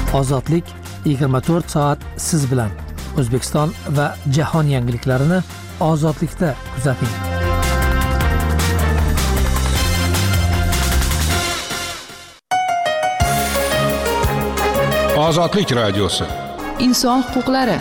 Ozodlik 24 soat siz bilan. O'zbekiston va jahon yangiliklarini ozodlikda kuzating. Ozodlik radiosi. Inson huquqlari.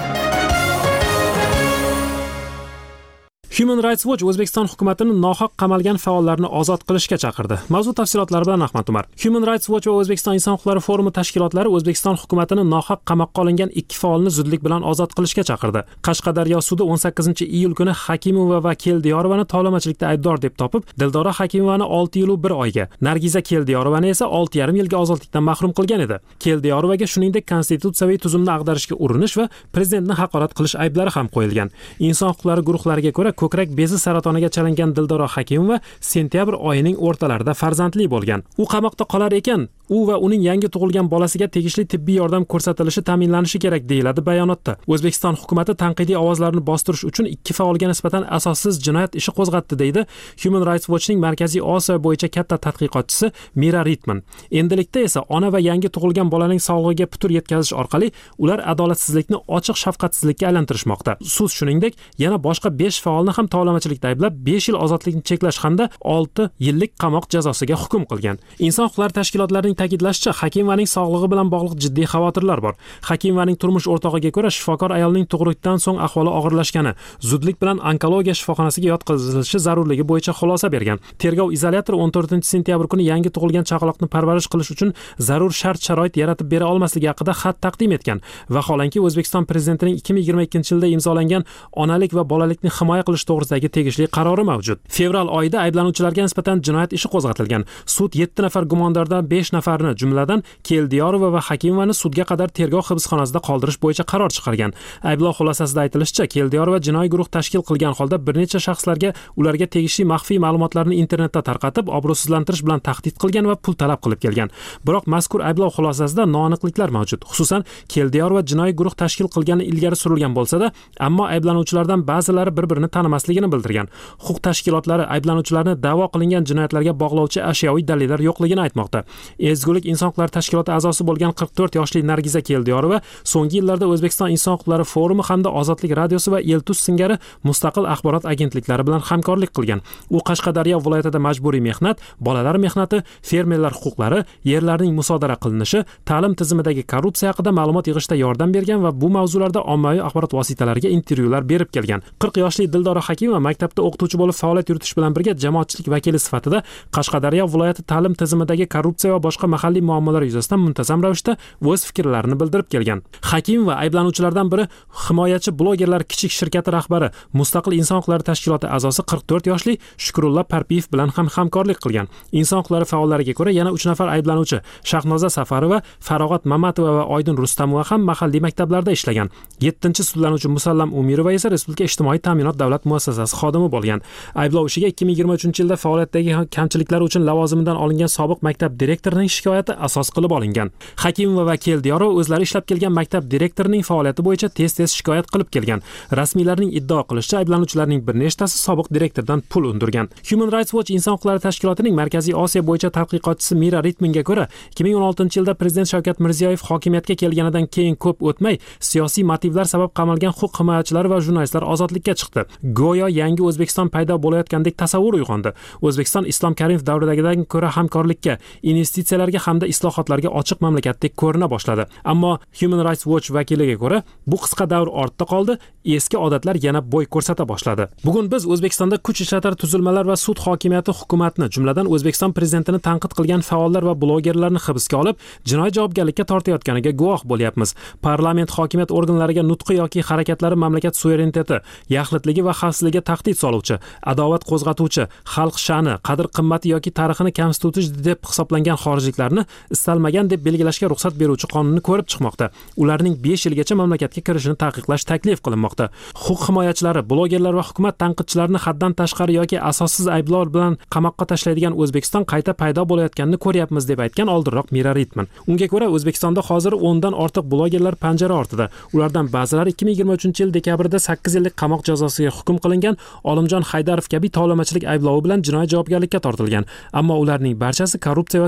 Human Rights Watch O'zbekiston hukumatini nohaq qamalgan faollarni ozod qilishga chaqirdi. Mavzu tafsilotlari bilan Ahmad Umar. Human Rights Watch va O'zbekiston Inson huquqlari forumi tashkilotlari O'zbekiston hukumatini nohaq qamoqqa olingan 2 faolni zudlik bilan ozod qilishga chaqirdi. Qashqadaryo sudi 18-iyul kuni Hakimova va Keldiyorovani tovlamachilikda aybdor deb topib, Dildora Hakimovani 6 yil 1 oyga, Nargiza Keldiyorovani esa 6,5 yilga ozodlikdan mahrum qilgan edi. Keldiyorovaga shuningdek konstitutsiyaviy tuzumni ag'darishga urinish va prezidentni haqorat qilish ayblari ham qo'yilgan. Inson huquqlari guruhlariga ko'ra ko'krak bezi saratoniga chalingan Dildora Hakimova sentyabr oyining o'rtalarida farzandli bo'lgan. U qamoqda qolar ekan, u va uning yangi tug'ilgan bolasiga tegishli tibbiy yordam ko'rsatilishi ta'minlanishi kerak deyiladi bayonotda. O'zbekiston hukumatı tanqidiy ovozlarni bostirish uchun 2 faolga nisbatan asossiz jinoyat ishi qo'zg'atdi deydi Human Rights Watchning Markaziy Osiyo bo'yicha katta tadqiqotchisi Mira Ritman. Endilikda esa ona va yangi tug'ilgan bolaning sog'lig'iga putur yetkazish orqali ular adolatsizlikni ochiq shafqatsizlikka aylantirishmoqda. Sud shuningdek yana boshqa 5 faolni ham tovlamachilikda ayblab 5 yil ozodlikni cheklash hamda 6 yillik qamoq jazosiga hukm qilgan. Inson huquqlari tashkilotlarining ta'kidlashicha, Hakimovaning sog'lig'i bilan bog'liq jiddiy xavotirlar bor. Hakimovaning turmush o'rtog'iga ko'ra shifokor ayolning tug'ruqdan so'ng ahvoli og'irlashgani, zudlik bilan onkologiya shifoxonasiga yotqizilishi zarurligi bo'yicha xulosa bergan. Tergov izolyatori 14-sentyabr kuni yangi tug'ilgan chaqaloqni parvarish qilish uchun zarur shart-sharoit yaratib bera olmasligi haqida xat taqdim etgan. Vaholanki O'zbekiston prezidentining 2022-yilda imzolangan onalik va bolalikni himoya qilish to'g'risidagi tegishli qarori mavjud. Fevral oyida ayblanuvchilarga nisbatan jinoyat ishi qo'zg'atilgan. Sud 7 nafar gumondordan 5 nafarni, jumladan Keldiyorova va Hakimovani sudga qadar tergov hibsxonasida qoldirish bo'yicha qaror chiqargan. Ayblov xulosasida aytilishicha, Keldiyorova jinoiy guruh tashkil qilgan holda bir necha shaxslarga ularga tegishli maxfiy ma'lumotlarni internetda tarqatib, obro'sizlantirish bilan tahdid qilgan va pul talab qilib kelgan. Biroq mazkur ayblov xulosasida noaniqliklar mavjud. Xususan, Keldiyorova jinoiy guruh tashkil qilgani ilgari surilgan bo'lsa-da, ammo ayblanuvchilardan ba'zilari bir-birini tanimasligini bildirgan. Huquq tashkilotlari ayblanuvchilarni da'vo qilingan jinoyatlarga bog'lovchi ashyoviy dalillar yo'qligini aytmoqda. Ezgulik inson huquqlari tashkiloti a'zosi bo'lgan 44 yoshli Nargiza Keldiyorova so'nggi yillarda O'zbekiston Inson huquqlari forumi hamda Ozodlik radiosi va Eltus singari mustaqil axborot agentliklari bilan hamkorlik qilgan. U Qashqadaryo viloyatida majburiy mehnat, bolalar mehnati, fermerlar huquqlari, yerlarning musodara qilinishi, ta'lim tizimidagi korrupsiya haqida ma'lumot yig'ishda yordam bergan va bu mavzularda ommaviy axborot vositalariga intervyular berib kelgan. 40 yoshli Dildora Hakimova maktabda o'qituvchi bo'lib faoliyat yuritish bilan birga jamoatchilik vakili sifatida Qashqadaryo viloyati ta'lim tizimidagi korrupsiya va boshqa mahalliy muammolar yuzasidan muntazam ravishda o'z fikrlarini bildirib kelgan. Hakimova ayblanuvchilardan biri himoyachi blogerlar kichik shirkati rahbari, Mustaqil inson huquqlari tashkiloti a'zosi 44 yoshli Shukrullo Parpiyev bilan ham hamkorlik qilgan. Inson huquqlari faollariga ko'ra yana 3 nafar ayblanuvchi Shahnoza Safarova, Farog'at Mamatova va Oydin Rustamova ham mahalliy maktablarda ishlagan. 7-sudlanuvchi Musallam Umirova esa Respublika ijtimoiy ta'minot davlat muassasasi xodimi bo'lgan. Ayblov ishiga 2023-yilda faoliyatdagi kamchiliklar uchun lavozimidan olingan sobiq maktab direktorining shikoyati asos qilib olingan. Hakimova va Keldiyorova o'zlari ishlab kelgan maktab direktorining faoliyati bo'yicha tez-tez shikoyat qilib kelgan. Rasmiylarning iddao qilishicha, ayblanuvchilarning bir nechtasi sobiq direktordan pul undirgan. Human Rights Watch inson huquqlari tashkilotining Markaziy Osiyo bo'yicha tadqiqotchisi Mira Ritmanga ko'ra, 2016-yilda prezident Shavkat Mirziyoyev hokimiyatga kelganidan keyin ko'p o'tmay siyosiy motivlar sabab qamalgan huquq himoyachilari va jurnalistlar ozodlikka chiqdi. Go'yo yangi O'zbekiston paydo bo'layotgandek tasavvur uyg'ondi. O'zbekiston Islom Karimov davridagidan ko'ra hamkorlikka, investitsiyalarga hamda islohotlarga ochiq mamlakatdek ko'rina boshladi. Ammo Human Rights Watch vakiliga ko'ra, bu qisqa davr ortda qoldi, eski odatlar yana bo'y ko'rsata boshladi. Bugun biz O'zbekistonda kuch ishlatar tuzilmalar va sud hokimiyati hukumatni, jumladan O'zbekiston prezidentini tanqid qilgan faollar va blogerlarni hibsga olib, jinoiy javobgarlikka tortayotganiga guvoh bo'lyapmiz. Parlament hokimiyat organlariga nutqi yoki harakatlari mamlakat suvereniteti, yaxlitligi va xavfsizligiga tahdid soluvchi, adovat qo'zg'atuvchi, xalq sha'ni, qadr-qimmati yoki tarixini kamsituvchi deb hisoblangan xorijliklarni istalmagan deb belgilashga ruxsat beruvchi qonunni ko'rib chiqmoqda. Ularning 5 yilgacha mamlakatga kirishini taqiqlash taklif qilinmoqda. Huquq himoyachilari, blogerlar va hukumat tanqidchilarini haddan tashqari yoki asossiz ayblovlar bilan qamoqqa tashlaydigan O'zbekiston qayta paydo bo'layotganini ko'ryapmiz deb aytgan oldinroq Mira Ritman. Unga ko'ra O'zbekistonda hozir 10 dan ortiq blogerlar panjara ortida. Ulardan ba'zilari 2023-yil dekabrida 8 yillik qamoq jazosiga hukm qilingan Olimjon Haydarov kabi tovlamachilik ayblovi bilan jinoiy javobgarlikka tortilgan. Ammo ularning barchasi korrupsiya va so'z erkinligi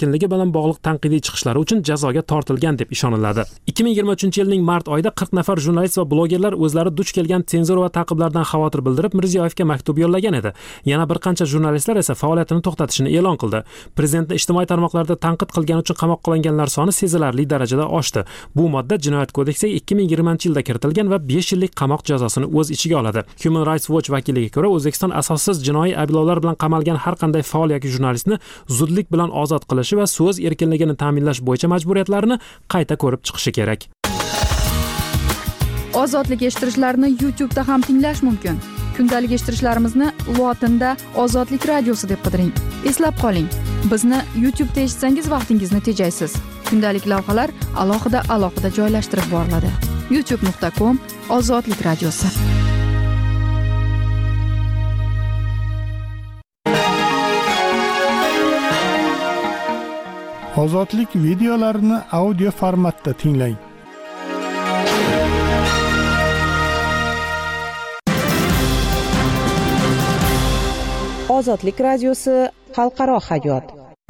erkinligi bilan bog'liq tanqidiy chiqishlari uchun jazoga tortilgan deb ishoniladi. 2023-yilning mart oyida 40 nafar jurnalist va blogerlar o'zlari duch kelgan senzura va ta'qiblardan xavotir bildirib Mirziyoyevga maktub yo'llagan edi. Yana bir qancha jurnalistlar esa faoliyatini to'xtatishini e'lon qildi. Prezidentni ijtimoiy tarmoqlarda tanqid qilgani uchun qamoqqa olinganlar soni sezilarli darajada oshdi. Bu modda Jinoyat kodeksiga 2020-yilda kiritilgan va 5 yillik qamoq jazosini o'z ichiga oladi. Human Rights Watch vakiliga ko'ra, O'zbekiston asossiz jinoiy ayblovlar bilan qamalgan har qanday faol yoki jurnalistni zudlik bilan ozod qilishi va so'z erkinligini ta'minlash bo'yicha majburiyatlarini qayta ko'rib chiqishi kerak. Ozodlik eshittirishlarni YouTube'da ham tinglash mumkin. Kundalik eshittirishlarimizni lotinda Ozodlik radiosi deb qidiring. Eslab qoling, bizni YouTube'da eshitsangiz vaqtingizni tejaysiz. Kundalik lavhalar alohida joylashtirib boriladi. youtube.com/Ozodlik radiosi. Ozodlik videolarini audio formatda tinglang. Ozodlik radiosi xalqaro hayot.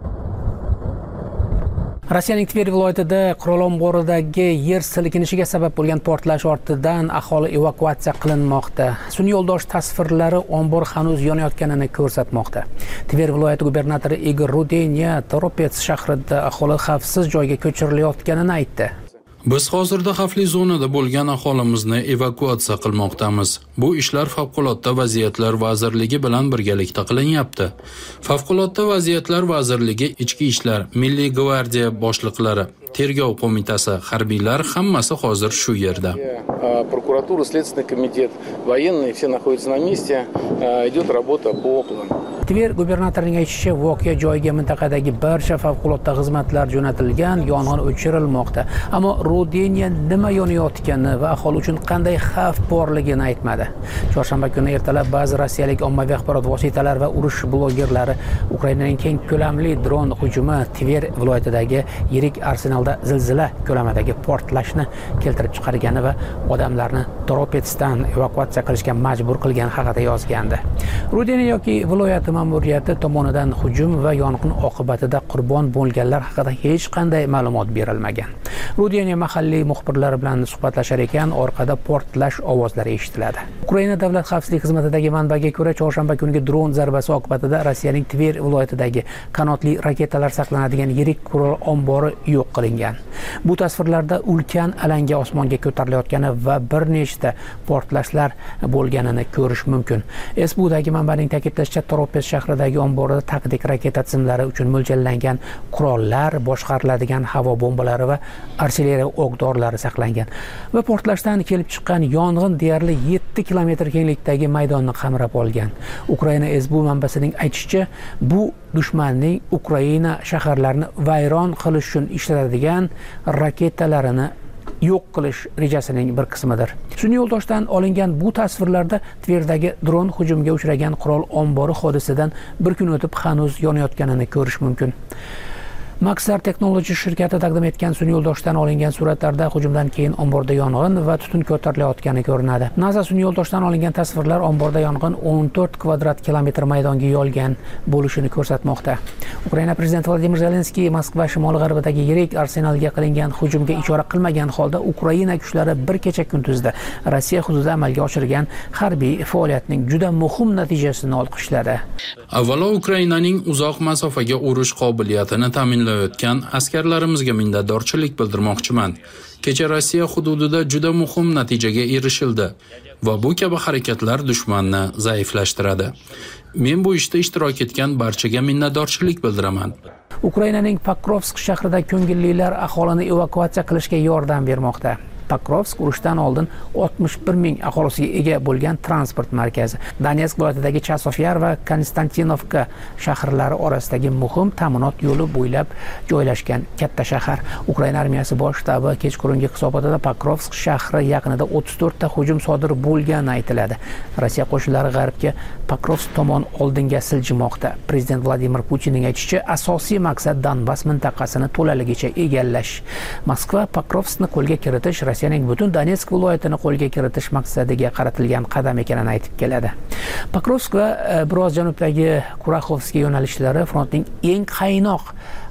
Rossiyaning Tver viloyatida qurol omboridagi yer silkinishiga sabab bo'lgan portlash ortidan aholi evakuatsiya qilinmoqda. Sun'iy yo'ldosh tasvirlari ombor hanuz yonayotganini ko'rsatmoqda. Tver viloyati gubernatori Igor Rudenya Toropets shahrida aholi xavfsiz joyga ko'chirilayotganini aytdi. Biz hozirda xavfli zonada bo'lgan aholimizni evakuatsiya qilmoqdamiz. Bu ishlar Favqulodda vaziyatlar vazirligi bilan birgalikda qilinyapti. Favqulodda vaziyatlar vazirligi, Ichki ishlar, Milliy gvardiya boshliqlari, tergov qo'mitasi, harbiylar hammasi hozir shu yerda. Prokuratura, Следственный комитет, военные все находятся на месте. Идет работа по плану. Tver gubernatorining aytishicha, voqea joyiga mintaqadagi barcha favqulodda xizmatlar jo'natilgan, yong'in o'chirilmoqda. Ammo Rudenya nima yonayotgani va aholi uchun qanday xavf borligini aytmadi. Chorshanba kuni ertalab ba'zi rossiyalik ommaviy axborot vositalari va urush blogerlari Ukrainaning keng ko'lamli dron hujumi Tver viloyatidagi yirik arsenalda zilzila ko'lamidagi portlashni keltirib chiqargani va odamlarni Toropetsdan evakuatsiya qilishga majbur qilgani haqida yozgandi. Rudenya yoki viloyat ma'muriyati tomonidan hujum va yong'in oqibatida qurbon bo'lganlar haqida hech qanday ma'lumot berilmagan. Rudenya mahalliy muxbirlar bilan suhbatlashar ekan, orqada portlash ovozlari eshitiladi. Ukraina davlat xavfsizlik xizmatidagi manbaga ko'ra, chorshanba kungi dron zarbasi oqibatida Rossiyaning Tver viloyatidagi qanotli raketalar saqlanadigan yirik qurol ombori yo'q qilingan. Bu tasvirlarda ulkan alanga osmonga ko'tarilayotgani va bir nechta portlashlar bo'lganini ko'rish mumkin. SBUdagi manbaning ta'kidlashicha, Toropets shahridagi omborda taktik raketa tizimlari uchun mo'ljallangan qurollar, boshqariladigan havo bombalari va artilleriya o'q-dorilar saqlangan. Va portlashdan kelib chiqqan yong'in deyarli 7 kilometr kenglikdagi maydonni qamrab olgan. Ukraina SBU manbasining aytishicha, bu dushmanning Ukraina shaharlarini vayron qilish uchun ishlatadigan raketalarini yo'q qilish rejasining bir qismidir. Sun'iy yo'ldoshdan olingan bu tasvirlarda Tverdagi dron hujumiga uchragan qurol ombori hodisidan bir kun o'tib hanuz yonayotganini ko'rish mumkin. Maxar Technology shirkati taqdim etgan sun'iy yo'ldoshdan olingan suratlarda hujumdan keyin omborda yong'in va tutun ko'tarilayotgani ko'rinadi. NASA sun'iy yo'ldoshdan olingan tasvirlar omborda yong'in 14 kvadrat kilometr maydonga yo'lgan bo'lishini ko'rsatmoqda. Ukraina prezidenti Vladimir Zelenskiy Moskva shimoli-g'arbidagi yirik arsenalga qilingan hujumga ishora qilmagan holda Ukraina kuchlari bir kecha kunduzda Rossiya hududida amalga oshirgan harbiy faoliyatning juda muhim natijasini olqishladi. Avvalo Ukrainaning uzoq masofaga urush qobiliyatini ta'minlayotgan askarlarimizga minnatdorchilik bildirmoqchiman. Kecha Rossiya hududida juda muhim natijaga erishildi va bu kabi harakatlar dushmanni zaiflashtiradi. Men bu ishda ishtirok etgan barchaga minnatdorchilik bildiraman. Ukrainaning Pokrovsk shahrida ko'ngillilar aholini evakuatsiya qilishga yordam bermoqda. Pokrovsk urushdan oldin 61 ming aholisiga ega bo'lgan transport markazi. Donetsk viloyatidagi Chasofyar va Konstantinovka shaharlari orasidagi muhim ta'minot yo'li bo'ylab joylashgan katta shahar. Ukraina armiyasi bosh shtabi kechqurungi hisobotida Pokrovsk shahri yaqinida 34 ta hujum sodir bo'lgani aytiladi. Rossiya qo'shinlari g'arbga Pokrovsk tomon oldinga siljimoqda. Prezident Vladimir Putinning aytishicha, asosiy maqsad Donbas mintaqasini to'laligicha egallash. Moskva Pokrovskni qo'lga kiritish Rossiyaning butun Donetsk viloyatini qo'lga kiritish maqsadiga qaratilgan qadam ekanini aytib keladi. Pokrovsk va biroz janubdagi Kuraxovskiy yo'nalishlari frontning eng qaynoq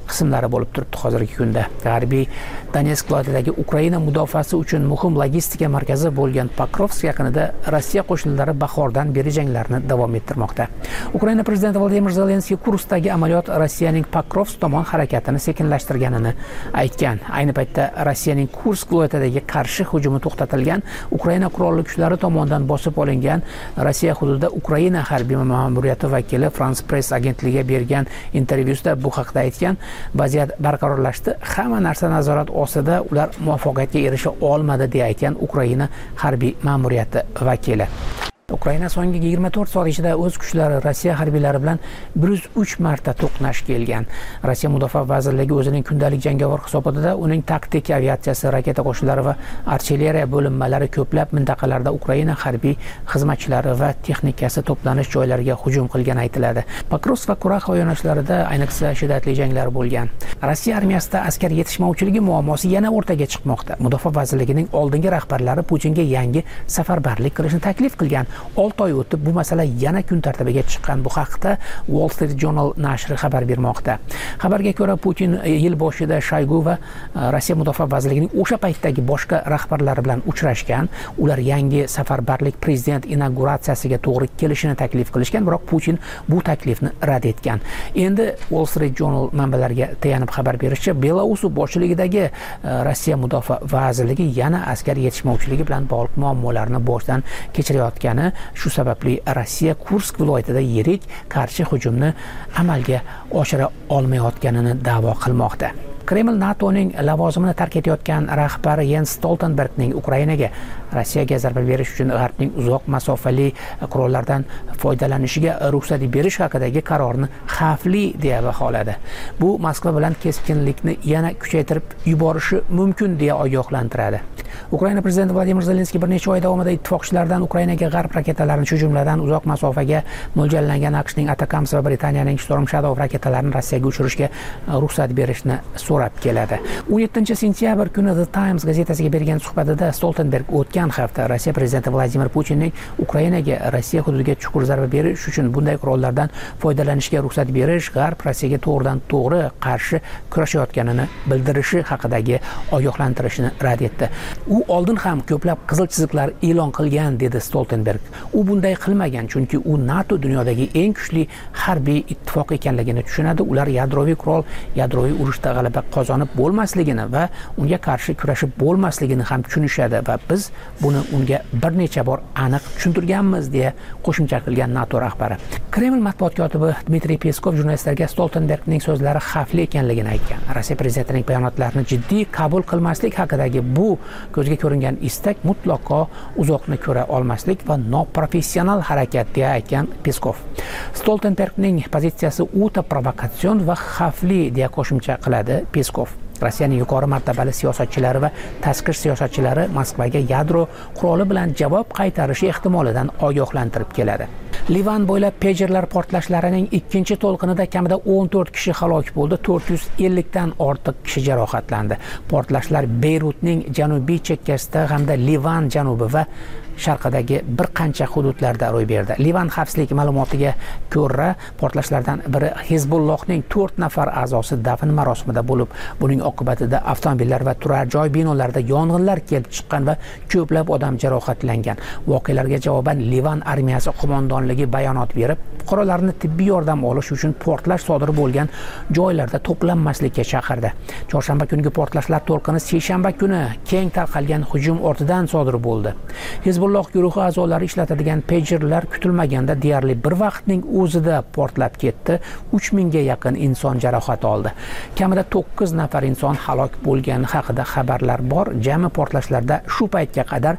qismlari bo'lib turibdi hozirgi kunda. G'arbiy Donetsk viloyatidagi Ukraina mudofaasi uchun muhim logistika markazi bo'lgan Pokrovsk yaqinida Rossiya qo'shinlari bahordan beri janglarni davom ettirmoqda. Ukraina prezidenti Vladimir Zelenskiy Kurskdagi amaliyot Rossiyaning Pokrovsk tomon harakatini sekinlashtirganini aytgan. Ayni paytda Rossiyaning Kursk viloyatidagi qarshi hujumi to'xtatilgan, Ukraina qurolli kuchlari tomonidan bosib olingan Rossiya hududida Ukraina harbiy ma'muriyati vakili France Press agentligiga bergan intervyusida bu haqda aytgan. Vaziyat barqarorlashdi, hamma narsa nazorat ostida, ular muvaffaqiyatga erisha olmadi deya aytgan Ukraina harbiy ma'muriyati vakili. Ukraina so'nggi 24 soat ichida o'z kuchlari Rossiya harbiylari bilan 103 marta to'qnash kelgan. Rossiya mudofaa vazirligi o'zining kundalik jangovar hisobotida uning taktik aviatsiyasi, raketa qo'shinlari va artilleriya bo'linmalari ko'plab mintaqalarda Ukraina harbiy xizmatchilari va texnikasi to'planish joylariga hujum qilgani aytiladi. Pokrovsk va Kurax yo'nalishlarida ayniqsa shiddatli janglar bo'lgan. Rossiya armiyasida askar yetishmovchiligi muammosi yana o'rtaga chiqmoqda. Mudofaa vazirligining oldingi rahbarlari Putinga yangi safarbarlik qilishni taklif qilgan. 6 oy o'tib bu masala yana kun tartibiga chiqqan. Bu haqda Wall Street Journal nashri xabar bermoqda. Xabarga ko'ra, Putin yil boshida Shoygu va Rossiya mudofaa vazirligining o'sha paytdagi boshqa rahbarlari bilan uchrashgan. Ular yangi safarbarlik prezident inauguratsiyasiga to'g'ri kelishini taklif qilishgan, biroq Putin bu taklifni rad etgan. Endi Wall Street Journal manbalariga tayanib xabar berishicha, Belarus boshchiligidagi Rossiya mudofaa vazirligi yana askar yetishmovchiligi bilan bog'liq muammolarni boshdan kechirayotgani, shu sababli Rossiya Kursk viloyatida yirik qarshi hujumni amalga oshira olmayotganini da'vo qilmoqda. Kreml NATOning lavozimini tark etayotgan rahbari Jens Stoltenbergning Ukrainaga Rossiyaga zarba berish uchun G'arbning uzoq masofali qurollardan foydalanishiga ruxsat berish haqidagi qarorni xavfli deya baholadi. Bu Moskva bilan keskinlikni yana kuchaytirib yuborishi mumkin deya ogohlantiradi. Ukraina prezidenti Vladimir Zelenskiy bir necha oy davomida ittifoqchilardan Ukrainaga G'arb raketalarini, shu jumladan uzoq masofaga mo'ljallangan AQShning Atacams va Britaniyaning Storm Shadow raketalarini Rossiyaga uchirishga ruxsat berishni so'rab keladi. 17-sentyabr kuni The Times gazetasiga bergan suhbatida Stoltenberg o'tgan hafta Rossiya prezidenti Vladimir Putinning Ukrainaga Rossiya hududiga chuqur zarba berish uchun bunday qurollardan foydalanishga ruxsat berish G'arb Rossiyaga to'g'ridan-to'g'ri qarshi kurashayotganini bildirishi haqidagi ogohlantirishni rad etdi. U oldin ham ko'plab qizil chiziqlar e'lon qilgan, dedi Stoltenberg. U bunday qilmagan, chunki u NATO dunyodagi eng kuchli harbiy ittifoq ekanligini tushunadi. Ular yadroviy qurol, yadroviy urushda g'alaba qozonib bo'lmasligini va unga qarshi kurashib bo'lmasligini ham tushunishadi va biz buni unga bir necha bor aniq tushuntirganmiz, deya qo'shimcha qilgan NATO rahbari. Kreml matbuot kotibi Dmitriy Peskov jurnalistlarga Stoltenbergning so'zlari xavfli ekanligini aytgan. Rossiya prezidentining bayonotlarini jiddiy qabul qilmaslik haqidagi bu ko'zga ko'ringan istak mutlaqo uzoqni ko'ra olmaslik va noprofessional harakat deya aytgan Peskov. Stoltenbergning pozitsiyasi o'ta provokatsion va xavfli deya qo'shimcha qiladi Peskov. Rossiyaning yuqori martabali siyosatchilari va tashqi siyosatchilari Moskvaga yadro quroli bilan javob qaytarishi ehtimolidan ogohlantirib keladi. Livan bo'ylab pagerlar portlashlarining ikkinchi to'lqinida kamida 14 kishi halok bo'ldi, 450 dan ortiq kishi jarohatlandi. Portlashlar Beyrutning janubiy chekkasida hamda Livan janubi va sharqidagi bir qancha hududlarda ro'y berdi. Livan xavfsizlik ma'lumotiga ko'ra, portlashlardan biri Hizbullohning 4 nafar a'zosi dafn marosimida bo'lib, buning oqibatida avtomobillar va turar joy binolarida yong'inlar kelib chiqqan va ko'plab odam jarohatlangan. Voqealarga javoban Livan armiyasi qo'mondonligi bayonot berib, fuqarolarni tibbiy yordam olish uchun portlash sodir bo'lgan joylarda to'planmaslikka chaqirdi. Chorshanba kungi portlashlar to'lqini seshanba kuni keng tarqalgan hujum ortidan sodir bo'ldi. Hizbulloh guruhi a'zolari ishlatadigan pagerlar kutilmaganda deyarli bir vaqtning o'zida portlab ketdi. 3000 ga yaqin inson jarohat oldi. Kamida 9 nafar inson halok bo'lgani haqida xabarlar bor. Jami portlashlarda shu paytga qadar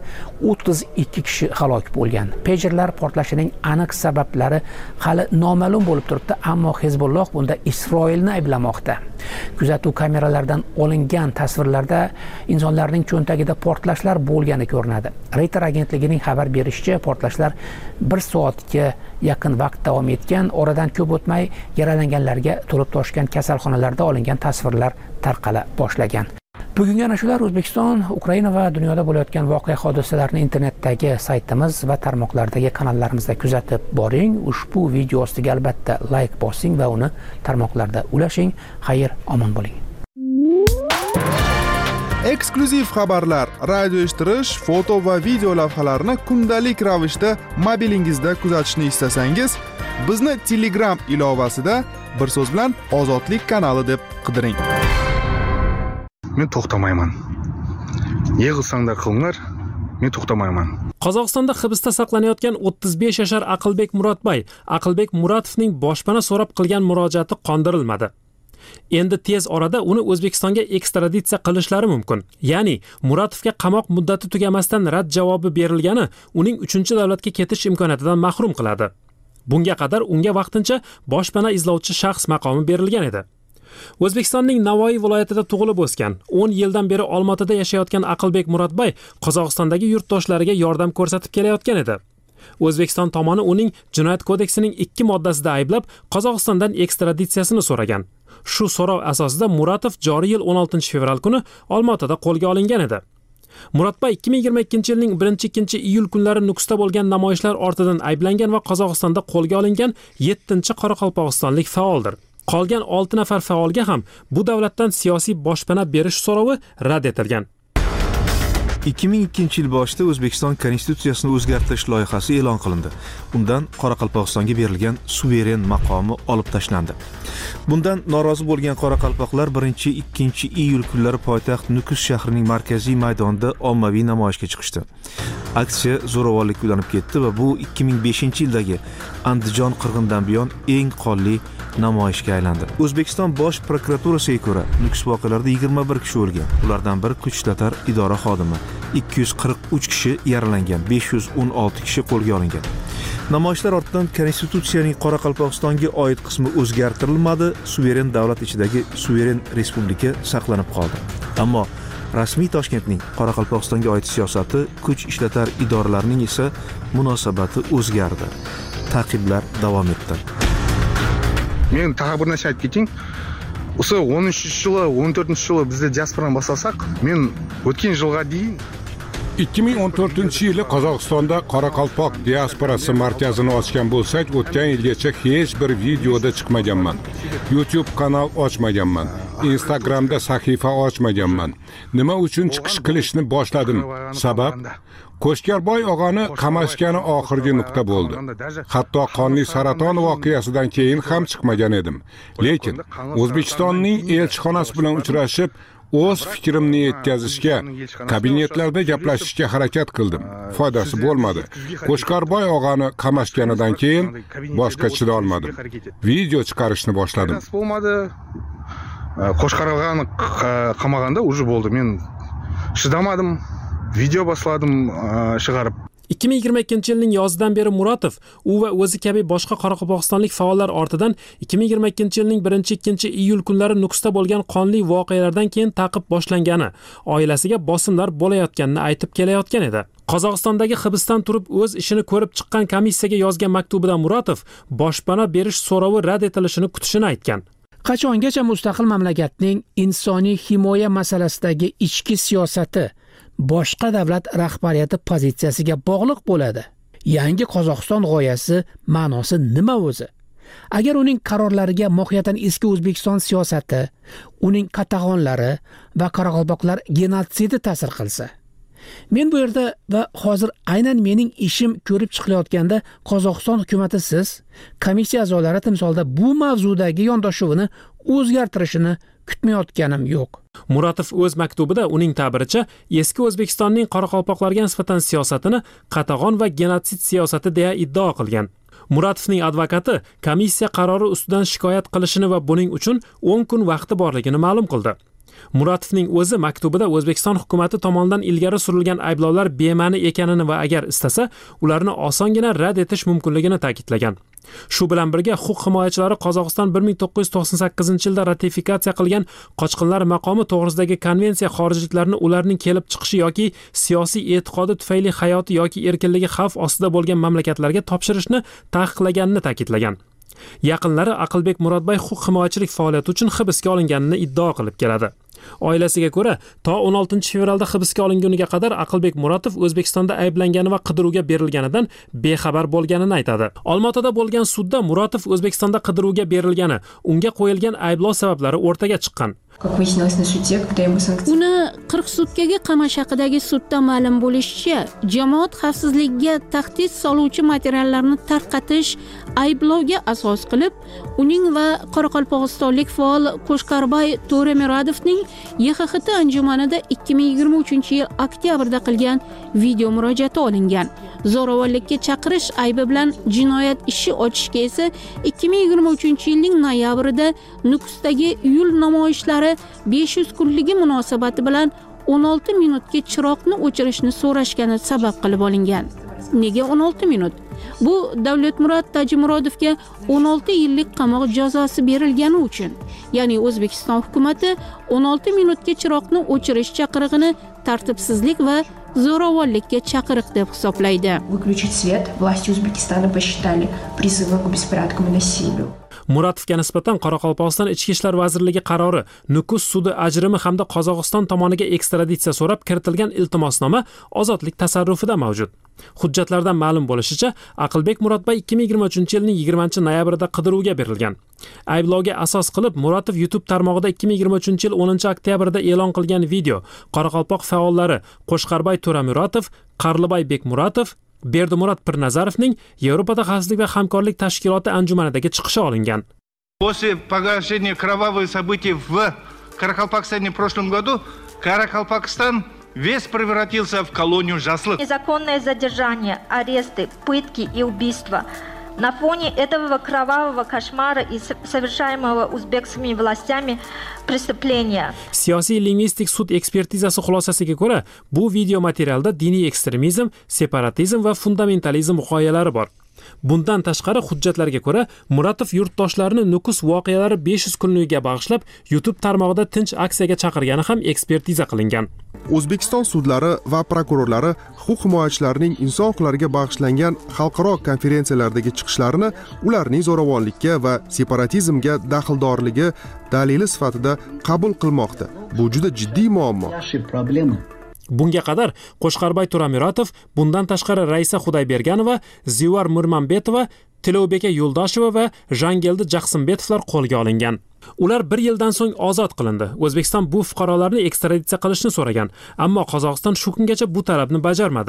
32 kishi halok bo'lgan. Pagerlar portlashining aniq sabablari hali noma'lum bo'lib turibdi, ammo Hizbulloh bunda Isroilni ayblamoqda. Kuzatuv kameralardan olingan tasvirlarda insonlarning cho'ntagida portlashlar bo'lgani ko'rinadi. Reuters agentligining xabar berishicha, portlashlar 1 soatga yaqin vaqt davom etgan. Oradan ko'p o'tmay yaralanganlarga to'lib toshgan kasalxonalarda olingan tasvirlar tarqala boshlagan. Bugungi ana shular O'zbekiston, Ukraina va dunyoda bo'layotgan voqea hodisalarni internetdagi saytimiz va tarmoqlardagi kanallarimizda kuzatib boring. Ushbu video ostiga albatta like bosing va uni tarmoqlarda ulashing. Xayr, omon bo'ling. Eksklyuziv xabarlar, radio eshittirish, foto va video lavhalarni kundalik ravishda mobilingizda kuzatishni istasangiz, bizni Telegram ilovasida bir so'z bilan Ozodlik kanali deb qidiring. Men to'xtamayman. Ne qilsanglar qilinglar, men to'xtamayman. Qozog'istonda hibsda saqlanayotgan 35 yashar Aqlbek Murodbay, Aqlbek Muratovning boshpana so'rab qilgan murojaati qondirilmadi. Endi tez orada uni O'zbekistonga ekstraditsiya qilishlari mumkin. Ya'ni Muratovga qamoq muddati tugamasdan rad javobi berilgani uning 3-davlatga ketish imkoniyatidan mahrum qiladi. Bunga qadar unga vaqtincha boshpana izlovchi shaxs maqomi berilgan edi. O'zbekistonning Navoiy viloyatida tug'ilib o'sgan, 10 yildan beri Olmaotada yashayotgan Aqlbek Murodbay Qozog'istondagi yurtdoshlariga yordam ko'rsatib kelayotgan edi. O'zbekiston tomoni uning Jinoyat kodeksining 2 moddasida ayblab, Qozog'istondan ekstraditsiyasini so'ragan. Shu so'rov asosida Muratov joriy yil 16 fevral kuni Olmaotada qo'lga olingan edi. Murodbay 2022-yilning 1-2 iyul kunlari Nukusda bo'lgan namoyishlar ortidan ayblangan va Qozog'istonda qo'lga olingan 7-qoraqalpog'istonlik faoldir. Qolgan 6 nafar faolga ham bu davlatdan siyosiy boshpana berish so'rovi rad etilgan. 2002-yil boshida O'zbekiston konstitutsiyasini o'zgartirish loyihasi e'lon qilindi. Undan Qoraqalpog'istonga berilgan suveren maqomi olib tashlandi. Bundan norozi bo'lgan qoraqalpoqlar 1-2 iyul kunlari poytaxt Nukus shahrining markaziy maydonida ommaviy namoyishga chiqishdi. Aksiya zo'ravonlikka ulanib ketdi va bu 2005-yildagi Andijon qirg'indan buyon eng qonli namoyishga aylandi. O'zbekiston Bosh prokuraturasiga ko'ra, Nukus voqealarida 21 kishi o'lgan. Ulardan biri kuch ishlatar idora xodimi, 243 kishi yaralangan, 516 kishi qo'lga olingan. Namoyishlar ortidan konstitutsiyaning Qoraqalpog'istonga oid qismi o'zgartirilmadi, suveren davlat ichidagi suveren respublika saqlanib qoldi. Ammo rasmiy Toshkentning Qoraqalpog'istonga oid siyosati, kuch ishlatar idoralarining esa munosabati o'zgardi. Ta'qiblar davom etdi. Men tag'in bir narsa aytib keting. O'sha 13-yili, 14-yili bizda diasporani boshlasak, men o'tgan yilga deyim 2014-yili Qozog'istonda Qoraqalpoq diasporasi markazini ochgan bo'lsak, o'tgan yilgacha hech bir videoda chiqmaganman. YouTube kanal ochmaganman. Instagramda sahifa ochmaganman. Nima uchun chiqish qilishni boshladim? Sabab Qo'shkarboy og'ani qamashgani oxirgi nuqta bo'ldi. Hatto qonli saraton voqeasidan keyin ham chiqmagan edim. Lekin O'zbekistonning elchixonasi bilan uchrashib, o'z fikrimni yetkazishga, kabinetlarda gaplashishga harakat qildim. Foydasi bo'lmadi. Qo'shkarboy og'ani qamashganidan keyin boshqa chida olmadim. Video chiqarishni boshladim. Qo'shkarog'ani qamaganda уже bo'ldi. Men chidamadim. Video boshladim chiqarib. 2022-yilning yozidan beri Muratov u va o'zi kabi boshqa qoraqalpog'istonlik faollar ortidan 2022-yilning 1-2 iyul kunlari Nukusda bo'lgan qonli voqealardan keyin ta'qib boshlangani, oilasiga bosimlar bo'layotganini aytib kelayotgan edi. Qozog'istondagi hibsdan turib o'z ishini ko'rib chiqqan komissiyaga yozgan maktubida Muratov boshpana berish so'rovi rad etilishini kutishini aytgan. Qachongacha mustaqil mamlakatning insoniy himoya masalasidagi ichki siyosati boshqa davlat rahbariyati pozitsiyasiga bog'liq bo'ladi? Yangi Qozog'iston g'oyasi ma'nosi nima o'zi? Agar uning qarorlariga mohiyatan eski O'zbekiston siyosati, uning qatag'onlari va qoraqalpoqlar genotsidi ta'sir qilsa, men bu yerda va hozir aynan mening ishim ko'rib chiqilayotganda Qozog'iston hukumatı siz, komissiya a'zolari timsolda bu mavzudagi yondashuvini o'zgartirishini kutmayotganim yo'q. Muratov o'z maktubida uning ta'biricha eski O'zbekistonning qoraqalpoqlarga nisbatan siyosatini qatag'on va genotsid siyosati deya iddao qilgan. Muratovning advokati komissiya qarori ustidan shikoyat qilishini va buning uchun 10 kun vaqti borligini ma'lum qildi. Muratovning o'zi maktubida O'zbekiston hukumatı tomonidan ilgari surilgan ayblovlar bema'ni ekanini va agar istasa, ularni osongina rad etish mumkinligini ta'kidlagan. Shu bilan birga huquq himoyachilari Qozog'iston 1998-yilda ratifikatsiya qilgan qochqinlar maqomi to'g'risidagi konvensiya xorijliklarni ularning kelib chiqishi yoki siyosiy e'tiqodi tufayli hayoti yoki erkinligi xavf ostida bo'lgan mamlakatlarga topshirishni taqiqlaganini ta'kidlagan. Yaqinlari Aqlbek Murodbay huquq himoyachilik faoliyati uchun hibsga olinganini iddao qilib keladi. Oilasiga ko'ra, to 16-fevralda hibsga olinguniga qadar Aqlbek Muratov O'zbekistonda ayblangani va qidiruvga berilganidan bexabar bo'lganini aytadi. Olmaotada bo'lgan sudda Muratov O'zbekistonda qidiruvga berilgani, unga qo'yilgan ayblov sabablari o'rtaga chiqqan. Uni 40 sutkaga qamash haqidagi sudda ma'lum bo'lishicha, jamoat xavfsizligiga tahdid soluvchi materiallarni tarqatish ayblovga asos qilib, uning va qoraqalpog'istonlik faol Qo'shqarbay To'ramiradovning YXXT anjumanida 2023-yil oktyabrda qilgan video murojaati olingan. Zo'ravonlikka chaqirish aybi bilan jinoyat ishi ochishga esa 2023-yilning noyabrida Nukusdagi iyul namoyishlari 500 kunligi munosabati bilan 16 minutga chiroqni o'chirishni so'rashgani sabab qilib olingan. Nega 16 minut? Bu Davlatmurod Tajimurodovga 16 yillik qamoq jazosi berilgani uchun. Ya'ni O'zbekiston hukumatı 16 minutga chiroqni o'chirish chaqirig'ini tartibsizlik va zo'ravonlikka chaqiriq deb hisoblaydi. Выключить свет власти Узбекистана посчитали призывом к беспорядкам и насилию. Muratovga nisbatan Qoraqalpog'iston Ichki ishlar vazirligi qarori, Nukus sudi ajrimi hamda Qozog'iston tomoniga ekstraditsiya so'rab kiritilgan iltimosnoma ozodlik tasarrufida mavjud. Hujjatlardan ma'lum bo'lishicha, Aqlbek Muratbay 2023-yilning 20-noyabrida qidiruvga berilgan. Ayblovga asos qilib Muratov YouTube tarmog'ida 2023-yil 10-oktyabrda e'lon qilgan video Qoraqalpoq faollari Qo'shqarbay To'ramiratov, Qarlibay Bekmuratov, Berdimurat Pirnazarovning Yevropada xavfsizlik va hamkorlik tashkiloti anjumanidagi chiqishi olingan. После погашения кровавых событий в Каракалпакстане в прошлом году, Каракалпакстан весь превратился в колонию жаслых. Незаконное задержание, аресты, пытки и убийства. На фоне этого кровавого кошмара и совершаемого узбекскими властями преступления. Siyosiy lingvistik sud ekspertizasi xulosasiga ko'ra, bu video materialda diniy ekstremizm, separatizm va fundamentalizm g'oyalari bor. Bundan tashqari hujjatlarga ko'ra, Muratov yurtdoshlarini Nukus voqealari 500 kunligiga bag'ishlab YouTube tarmog'ida tinch aksiyaga chaqirgani ham ekspertiza qilingan. O'zbekiston sudlari va prokurorlari huquq himoyachilarining inson huquqlariga bag'ishlangan xalqaro konferensiyalardagi chiqishlarini ularning zo'ravonlikka va separatizmga daxldorligi dalili sifatida qabul qilmoqda. Bu juda jiddiy muammo. Bunga qadar Qo'shqarbay To'ramiratov, bundan tashqari Raisa Xudayberganova, Zivar Murmanbetova, Tilobeka Yo'ldosheva va Jangeldi Jaqsimbetovlar qo'lga olingan. Ular 1 yildan so'ng ozod qilindi. O'zbekiston bu fuqarolarni ekstraditsiya qilishni so'ragan, ammo Qozog'iston shu kungacha bu talabni bajarmadi.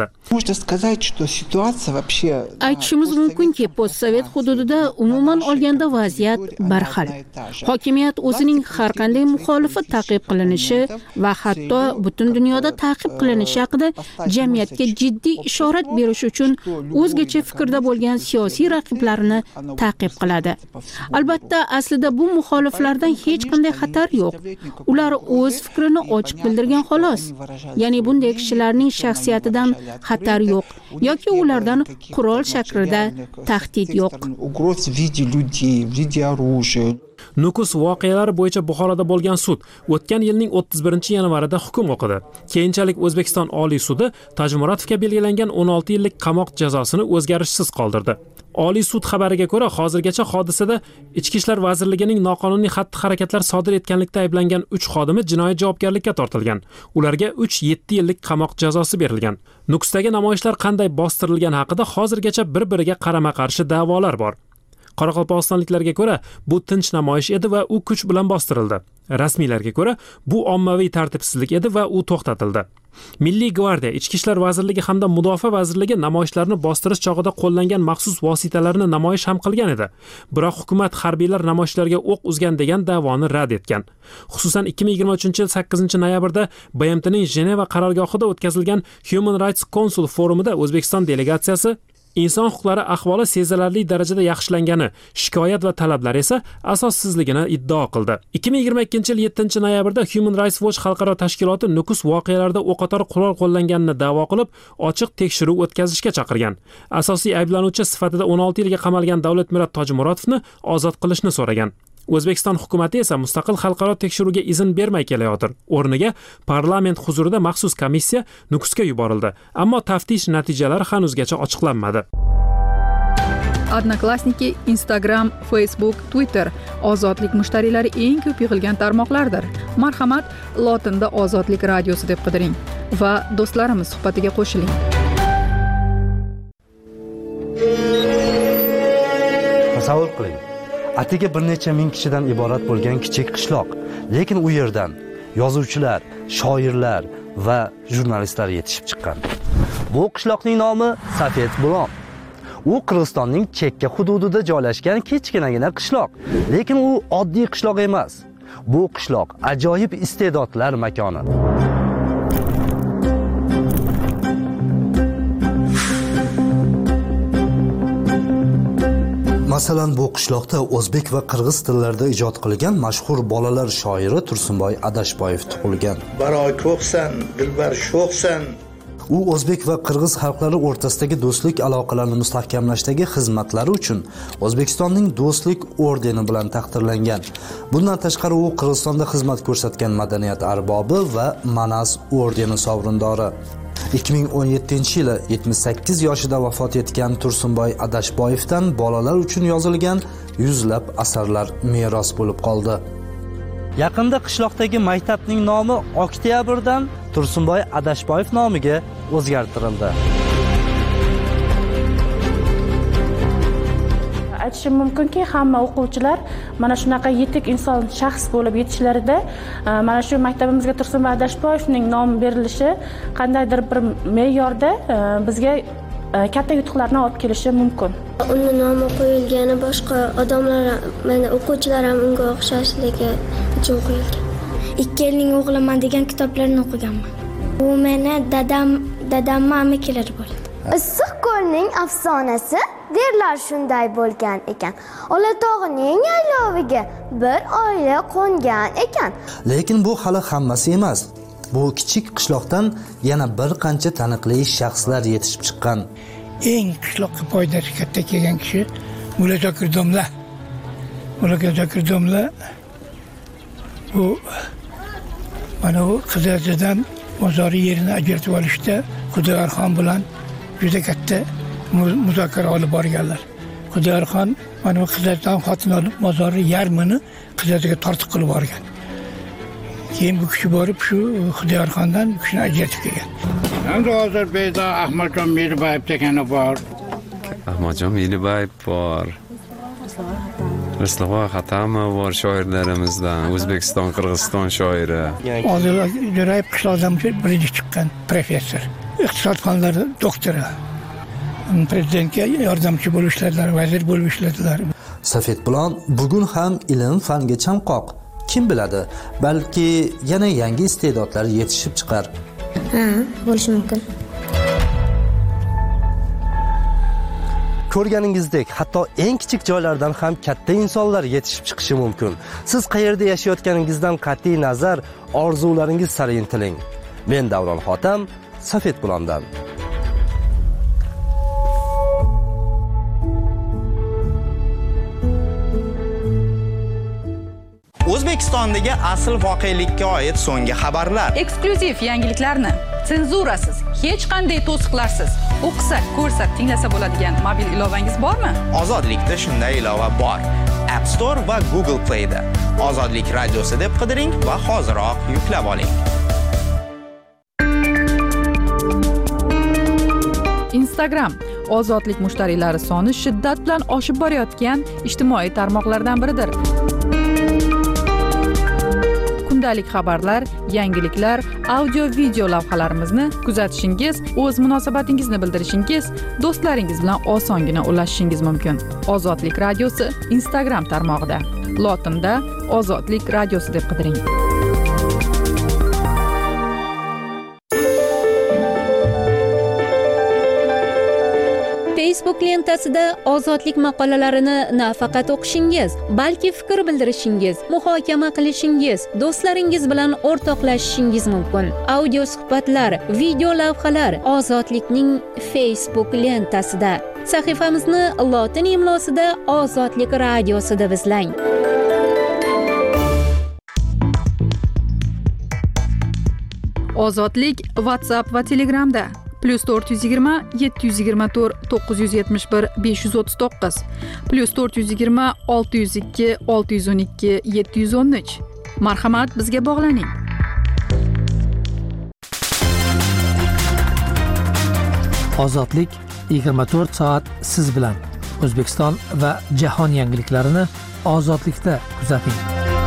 Aytishimiz mumkinki, postsovet hududida umuman olganda vaziyat barxil. Hokimiyat o'zining har qanday muxolifi ta'qib qilinishi va hatto butun dunyoda ta'qib qilinishi haqida jamiyatga jiddiy ishorat berish uchun o'zgacha fikrda bo'lgan siyosiy raqiblarini ta'qib qiladi. Albatta, aslida bu muxoliflar hech qanday xatar yo'q. Ular o'z fikrini ochiq bildirgan xolos. Ya'ni bunday kishilarning shaxsiyatidan xatar yo'q yoki ulardan qurol shaklida tahdid yo'q. Nukus voqealari bo'yicha Buxoroda bo'lgan sud o'tgan yilning 31-yanvarida hukm o'qidi. Keyinchalik O'zbekiston Oliy sudi Tajmuratovga belgilangan 16 yillik qamoq jazosini o'zgarishsiz qoldirdi. Oliy sud xabariga ko'ra, hozirgacha hodisada Ichki ishlar vazirligining noqonuniy xatti-harakatlar sodir etganlikda ayblangan 3 xodimi jinoyat javobgarlikka tortilgan. Ularga 3-7 yillik qamoq jazosi berilgan. Nukusdagi namoyishlar qanday bostirilgani haqida hozirgacha bir-biriga qarama-qarshi da'volar bor. Qoraqalpog'istonliklarga ko'ra, bu tinch namoyish edi va u kuch bilan bostirildi. Rasmiylarga ko'ra, bu ommaviy tartibsizlik edi va u to'xtatildi. Milliy gvardiya, Ichki ishlar vazirligi hamda Mudofaa vazirligi namoyishlarni bostirish chog'ida qo'llangan maxsus vositalarni namoyish ham qilgan edi. Biroq hukumat harbiylar namoyishlarga o'q uzgan degan da'voni rad etgan. Xususan 2023-yil 8-noyabrda BMTning Jeneva qarorgohida o'tkazilgan Human Rights Council forumida O'zbekiston delegatsiyasi inson huquqlari ahvoli sezilarli darajada yaxshilangani, shikoyat va talablar esa asossizligini iddao qildi. 2022-yil 7-noyabrda Human Rights Watch xalqaro tashkiloti Nukus voqealarida o'qotar qurol qo'llanganini da'vo qilib, ochiq tekshiruv o'tkazishga chaqirgan. Asosiy ayblanuvchi sifatida 16 yilga qamalgan Davlatmurod Tojmurodovni ozod qilishni so'ragan. O'zbekiston hukumatı esa mustaqil xalqaro tekshiruvga izn bermay kelayotir. O'rniga parlament huzurida maxsus komissiya Nukusga yuborildi, ammo taftish natijalari hanuzgacha ochiqlanmadi. Odnoklassniki, Instagram, Facebook, Twitter ozodlik mushtariylari eng ko'p yig'ilgan tarmoqlardir. Marhamat, lotinda Ozodlik radiosi deb qidiring va do'stlarimiz suhbatiga qo'shiling. Tasavvur qiling. Atigi bir necha ming kishidan iborat bo'lgan kichik qishloq, lekin u yerdan yozuvchilar, shoirlar va jurnalistlar yetishib chiqqan. Bu qishloqning nomi Safet Bulon. U Qirg'izistonning chekka hududida joylashgan kichkinagina qishloq, lekin u oddiy qishloq emas. Bu qishloq ajoyib iste'dodlar makoni. Masalan, bu qishloqda o'zbek va qirg'iz tillarida ijod qilingan mashhur bolalar shoiri Tursunboy Adashboyev tug'ilgan. Baroy ko'qsan, dilbar sho'qsan. U o'zbek va qirg'iz xalqlari o'rtasidagi do'stlik aloqalarini mustahkamlashdagi xizmatlari uchun O'zbekistonning Do'stlik ordeni bilan taqdirlangan. Bundan tashqari u Qirg'izistonda xizmat ko'rsatgan madaniyat arbobi va Manas ordeni sovrindori. 2017-yili 78 yoshida vafot etgan Tursunboy Adashboyevdan bolalar uchun yozilgan yuzlab asarlar meros bo'lib qoldi. Yaqinda qishloqdagi maktabning nomi Oktyabrdan Tursunboy Adashboyev nomiga o'zgartirildi. Aytishim mumkinki, hamma o'quvchilar mana shunaqa yetuk inson shaxs bo'lib yetishlarida mana shu maktabimizga Tursunboy Adashboyevning nomi berilishi qandaydir bir me'yorda bizga katta yutuqlarni olib kelishi mumkin. Uni nomi qo'yilgani boshqa odamlar, mana o'quvchilar ham unga o'xshashligi uchun qo'yilgan. Ikkelning o'g'liman degan kitoblarni o'qiganman. U meni dadamning amikalari bo'ldi. Issiq ko'lning afsonasi derlar shunday bo'lgan ekan. Olatog'ning yayloviga bir oila qo'ngan ekan. Lekin bu hali hammasi emas. Bu kichik qishloqdan yana bir qancha taniqli shaxslar yetishib chiqqan. Eng qishloqqa foydasi katta kelgan kishi Mulla Zokir domla. Mulla Zokir domla bu mana bu Qizilchadan bozori yerini ajratib olishda Xudoyorxon bilan juda katta muzokara olib borganlar. Xudoyorxon mana bu Qizilchadan xotin olib bozori yarmini Qizilchaga tortiq qilib borgan. Keyin bu kishi borib shu Xudoyorxondan bu kishini ajratib kelgan. Endi hozir Beyda Ahmadjon Melibayev degani bor. Ahmadjon Melibayev bor. Mustafa Xatamov bor shoirlarimizdan, O'zbekiston, Qirg'iziston shoiri. Hozir Jo'rayev qishloqdan birinchi chiqqan professor, iqtisod fanlari doktori. Prezidentga yordamchi bo'lib ishladilar, vazir bo'lib ishladilar. Safet Bulon bugun ham ilm fanga chanqoq. Kim biladi, balki yana yangi iste'dodlar yetishib chiqar. Bo'lishi mumkin. Ko'rganingizdek, hatto eng kichik joylardan ham katta insonlar yetishib chiqishi mumkin. Siz qayerda yashayotganingizdan qat'iy nazar, orzularingiz sari intiling. Men Davron Xotam, Safet Bulondan. O'zbekistondagi asl voqelikka oid so'nggi xabarlar. Eksklyuziv yangiliklarni senzurasiz, hech qanday to'siqlarsiz o'qisa, ko'rsa, tinglasa bo'ladigan mobil ilovangiz bormi? Ozodlikda shunday ilova bor. App Store va Google Play da. Ozodlik radiosi deb qidiring va hoziroq yuklab oling. Instagram ozodlik mushtariylari soni shiddat bilan oshib borayotgan ijtimoiy tarmoqlardan biridir. Kundalik xabarlar, yangiliklar, audio-video lavhalarimizni kuzatishingiz, o'z munosabatingizni bildirishingiz, do'stlaringiz bilan osongina ulashishingiz mumkin. Ozodlik radiosi Instagram tarmog'ida. Lotinda Ozodlik radiosi deb qidiring. Facebook lentasida ozodlik maqolalarini nafaqat o'qishingiz, balki fikr bildirishingiz, muhokama qilishingiz, do'stlaringiz bilan o'rtoqlashishingiz mumkin. Audio suhbatlar, video lavhalar Ozodlikning Facebook lentasida. Sahifamizni lotin imlosida Ozodlik radiosi deb izlang. Ozodlik WhatsApp va Telegramda. +420 724 971 539 +420 602 612 713. Marhamat, bizga bog'laning. Ozodlik 24 soat siz bilan. O'zbekiston va jahon yangiliklarini ozodlikda kuzating.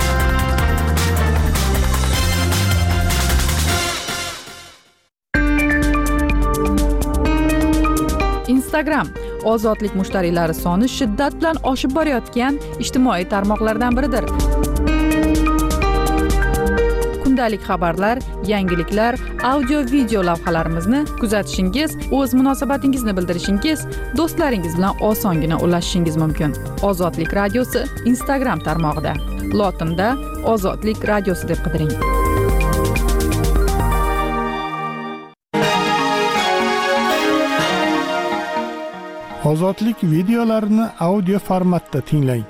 Instagram ozodlik mushtariylari soni shiddat bilan oshib borayotgan ijtimoiy tarmoqlardan biridir. Kundalik xabarlar, yangiliklar, audio-video lavhalarimizni kuzatishingiz, o'z munosabatingizni bildirishingiz, do'stlaringiz bilan osongina ulashishingiz mumkin. Ozodlik radiosi Instagram tarmog'ida. Lotinda Ozodlik radiosi deb qidiring. Ozodlik videolarini audio formatda tinglang.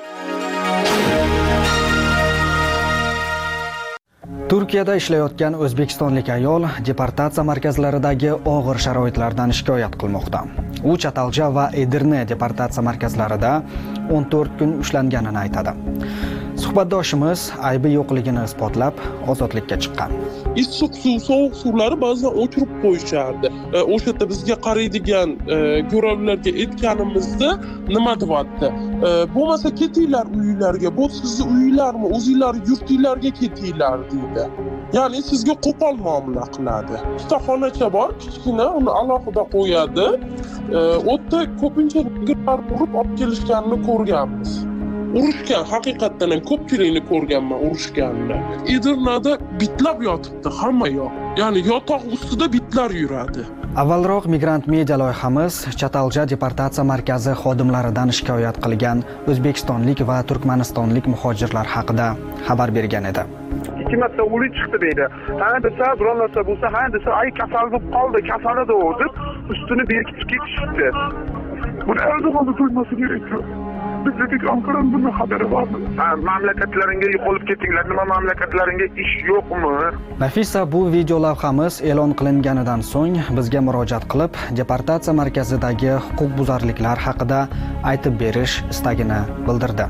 Turkiyada ishlayotgan o'zbekistonlik ayol deportatsiya markazlaridagi og'ir sharoitlardan shikoyat qilmoqda. U Chatalja va Edirne deportatsiya markazlarida 14 kun ushlanganini aytadi. Suhbatdoshimiz aybi yo'qligini isbotlab ozodlikka chiqqan. Issiq suv, sovuq suvlari ba'zan o'chirib qo'yishardi. O'sha yerda bizga qaraydigan ko'ravlarga aytganimizda nima deyapti? Bo'lmasa ketinglar uylarga, bu sizni uylarmi, o'zinglar yurtinglarga ketinglar deydi. Ya'ni sizga qo'pol muomala qiladi. Ikkita xonacha bor, kichkina, uni alohida qo'yadi. O'tda ko'pincha gurlar urib olib kelishganini ko'rganmiz. Urushgan, haqiqatdan ham ko'pchilikni ko'rganman urushganni. Edirnada bitlab yotibdi hamma yoq. Ya'ni yotoq ustida bitlar yuradi. Avvalroq Migrant Media loyihamiz Chatalja deportatsiya markazi xodimlaridan shikoyat qilgan o'zbekistonlik va turkmanistonlik muhojirlar haqida xabar bergan edi. Ikki marta o'li chiqdi deydi. Ha desa, biron narsa bo'lsa, ha desa, ay kasal bo'lib qoldi, kasalida u deb ustini berkitib ketishdi. Buni Erdo'g'onni to'ymasi kerak. Bizning Ankaran bundan xabari bormi? Mamlakatlaringga yo'qolib ketinglar, nima mamlakatlaringga ish yo'qmi? Nafisa bu video lavhamiz e'lon qilinganidan so'ng bizga murojaat qilib, deportatsiya markazidagi huquqbuzarliklar haqida aytib berish istagini bildirdi.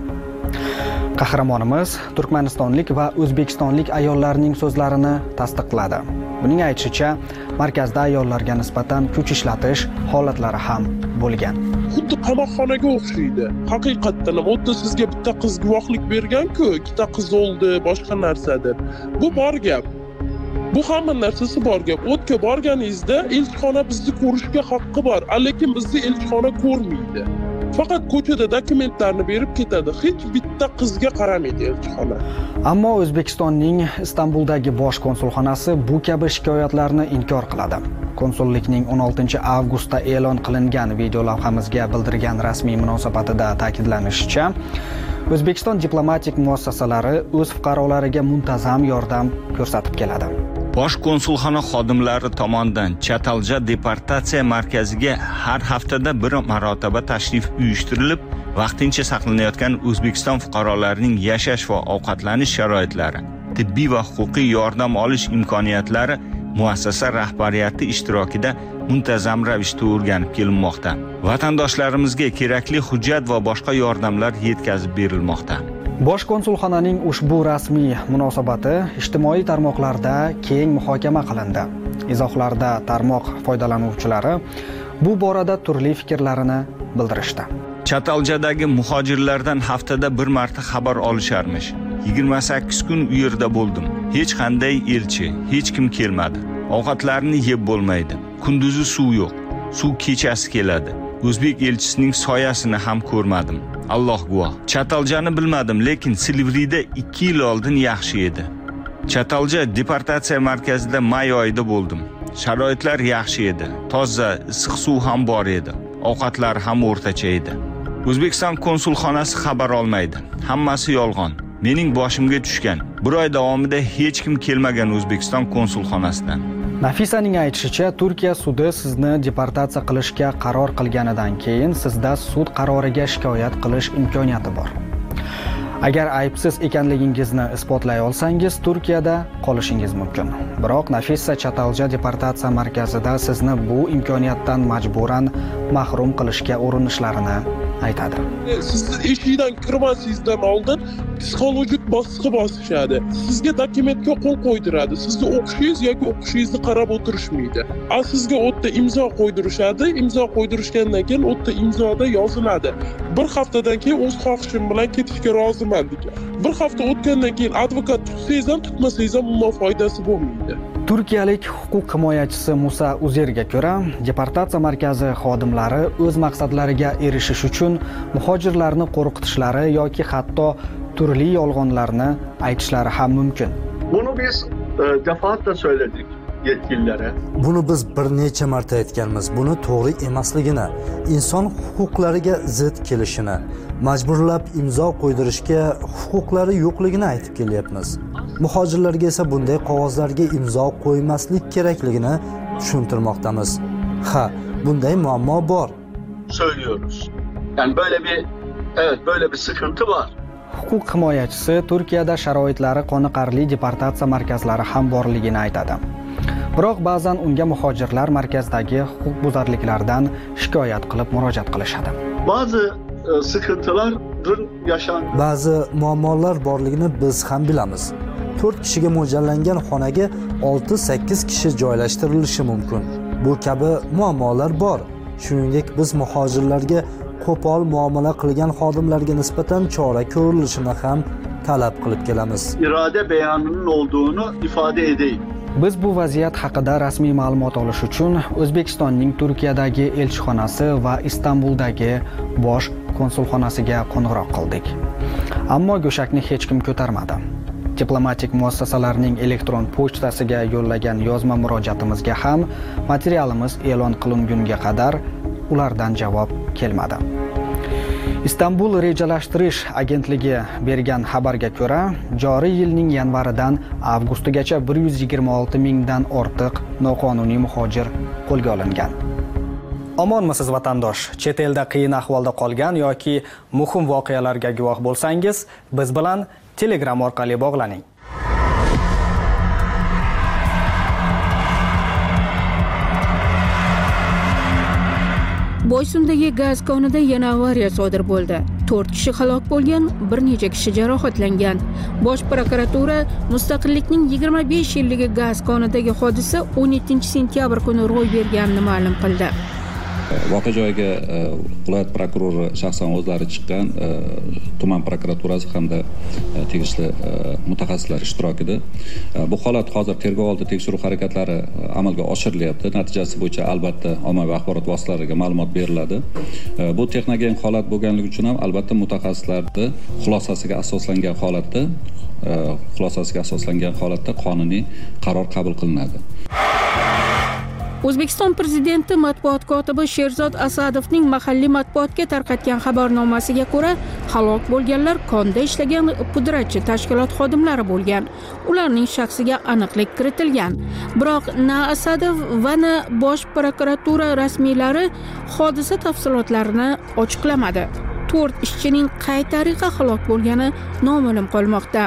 Qahramonimiz turkmanistonlik va o'zbekistonlik ayollarning so'zlarini tasdiqladi. Uning aytishicha, markazda ayollarga nisbatan kuch ishlatish holatlari ham bo'lgan. Xuddi qamoqxonaga o'xshaydi. Haqiqatdan ham o'tda sizga bitta qiz guvohlik bergan-ku, ikkita qiz o'ldi, boshqa narsadir. Bu bor gap. Bu hamma narsasi bor gap. O'tga borganingizda elchixona bizni ko'rishga haqqi bor, lekin bizni elchixona ko'rmaydi. Faqat ko'chada dokumentlarni berib ketadi. Hech bitta qizga qaramaydi elchixona. Ammo O'zbekistonning Istanbuldagi bosh konsulxonasi bu kabi shikoyatlarni inkor qiladi. Konsullikning 16-avgustda e'lon qilingan video lavhamizga bildirgan rasmiy munosabatida ta'kidlanishicha, O'zbekiston diplomatik muassasalari o'z fuqarolariga muntazam yordam ko'rsatib keladi. Bosh konsulxona xodimlari tomonidan Chatalja deportatsiya markaziga har haftada bir marotaba tashrif uyushtirilib, vaqtincha saqlanayotgan O'zbekiston fuqarolarining yashash va ovqatlanish sharoitlari, tibbiy va huquqiy yordam olish imkoniyatlari muassasa rahbariyati ishtirokida muntazam ravishda o'rganib kelinmoqda. Vatandoshlarimizga kerakli hujjat va boshqa yordamlar yetkazib berilmoqda. Bosh konsulxonaning ushbu rasmiy munosabati ijtimoiy tarmoqlarda keng muhokama qilindi. Izohlarda tarmoq foydalanuvchilari bu borada turli fikrlarini bildirishdi. Chataljadagi muhojirlardan haftada bir marta xabar olisharmish. 28 kun u yerda bo'ldim. Hech qanday elchi, hech kim kelmadi. Ovqatlarni yeb bo'lmaydi. Kunduzi suv yo'q. Suv kechasi keladi. O'zbek elchisining soyasini ham ko'rmadim. Alloh guvoh. Chataljani bilmadim, lekin Silvrida 2 yil oldin yaxshi edi. Chatalja deportatsiya markazida may oyida bo'ldim. Sharoitlar yaxshi edi. Toza, issiq suv ham bor edi. Ovqatlar ham o'rtacha edi. O'zbekiston konsulxonasi xabar olmaydi. Hammasi yolg'on. Mening boshimga tushgan. Bir oy davomida hech kim kelmagan O'zbekiston konsulxonasidan. Nafisaning aytishicha, Turkiya sudi sizni deportatsiya qilishga qaror qilganidan keyin sizda sud qaroriga shikoyat qilish imkoniyati bor. Agar aybsiz ekanligingizni isbotlay olsangiz, Turkiyada qolishingiz mumkin. Biroq Nafisa Chatalja deportatsiya markazida sizni bu imkoniyatdan majburan mahrum qilishga urinishlarini aytadi. Sizni eshikdan kirmasingizdan oldin psixologik bosqi bosishadi. Sizga dokumentga qo'l qo'ydiradi. Sizni o'qishingiz yoki o'qishingizni qarab o'tirishmaydi. Sizga o'tda imzo qo'ydirishadi. Imzo qo'ydirishgandan keyin o'tda imzoda yoziladi. Bir haftadan keyin o'z xohishim bilan ketishga roziman degan. Bir hafta o'tgandan keyin advokat tutsangiz ham tutmasangiz ham undan foydasi bo'lmaydi. Turkiyalik huquq himoyachisi Musa Uzerga ko'ra, deportatsiya markazi xodimlari o'z maqsadlariga erishish uchun muhojirlarni qo'rqitishlari yoki hatto turli yolg'onlarni aytishlari ham mumkin. Bunu biz defaatle söyledik yetkililere. Buni biz bir necha marta aytganmiz. Buni to'g'ri emasligini, inson huquqlariga zid kelishini, majburlab imzo qo'ydirishga huquqlari yo'qligini aytib kelyapmiz. Muhojirlarga esa bunday qog'ozlarga imzo qo'ymaslik kerakligini tushuntirmoqdamiz. Ha, bunday muammo bor. Söylüyoruz. Yani böyle bir sıkıntı var. Huquq himoyachisi Turkiyada sharoitlari qoniqarli deportatsiya markazlari ham borligini aytadi. Biroq ba'zan unga muhojirlar markazdagi huquqbuzarliklardan shikoyat qilib murojaat qilishadi. Bazı sıkıntılar Ba'zi muammolar borligini biz ham bilamiz. 4 kishiga mo'ljallangan xonaga 6-8 kishi joylashtirilishi mumkin. Bu kabi muammolar bor. Shuningdek, biz muhojirlarga qo'pol muomala qilgan xodimlarga nisbatan chora ko'rilishini ham talab qilib kelamiz. İrade beyanının olduğunu ifade edeyim. Biz bu vaziyat haqida rasmiy ma'lumot olish uchun O'zbekistonning Turkiyadagi elchixonasi va Istanbuldagi bosh konsulxonasiga qo'ng'iroq qildik. Ammo go'shakni hech kim ko'tarmadi. Diplomatik muassasalarning elektron pochtasiga yo'llagan yozma murojaatimizga ham materialimiz e'lon qilingunga qadar ulardan javob kelmadi. Istanbul rejalashtirish agentligi bergan xabarga ko'ra, joriy yilning yanvaridan avgustigacha 126 mingdan ortiq noqonuniy muhojir qo'lga olingan. Omonmisiz vatandosh? Chet elda qiyin ahvolda qolgan yoki muhim voqealarga guvoh bo'lsangiz, biz bilan Telegram orqali bog'laning. Boysundagi gaz konida yana avariya sodir bo'ldi. 4 kishi halok bo'lgan, bir necha kishi jarohatlangan. Bosh prokuratura Mustaqillikning 25 yilligi gaz konidagi hodisa 17-sentyabr kuni ro'y berganini ma'lum qildi. Voqea joyiga viloyat prokurori shaxsan o'zlari chiqqan, tuman prokuraturasi hamda tegishli mutaxassislar ishtirokida. Bu holat hozir tergov oldi tekshiruv harakatlari amalga oshirilyapti. Natijasi bo'yicha albatta ommaviy axborot vositalariga ma'lumot beriladi. Bu texnogen holat bo'lganligi uchun ham albatta mutaxassislarning xulosasiga asoslangan holatda qonuniy qaror qabul qilinadi. O'zbekiston prezidenti matbuot kotibi Sherzod Asadovning mahalliy matbuotga tarqatgan xabarnomasiga ko'ra, halok bo'lganlar konda ishlagan pudratchi tashkilot xodimlari bo'lgan. Ularning shaxsiga aniqlik kiritilgan. Biroq na Asadov va na bosh prokuratura rasmiylari hodisa tafsilotlarini ochiqlamadi. 4 ishchining qay tariqa halok bo'lgani noma'lum qolmoqda.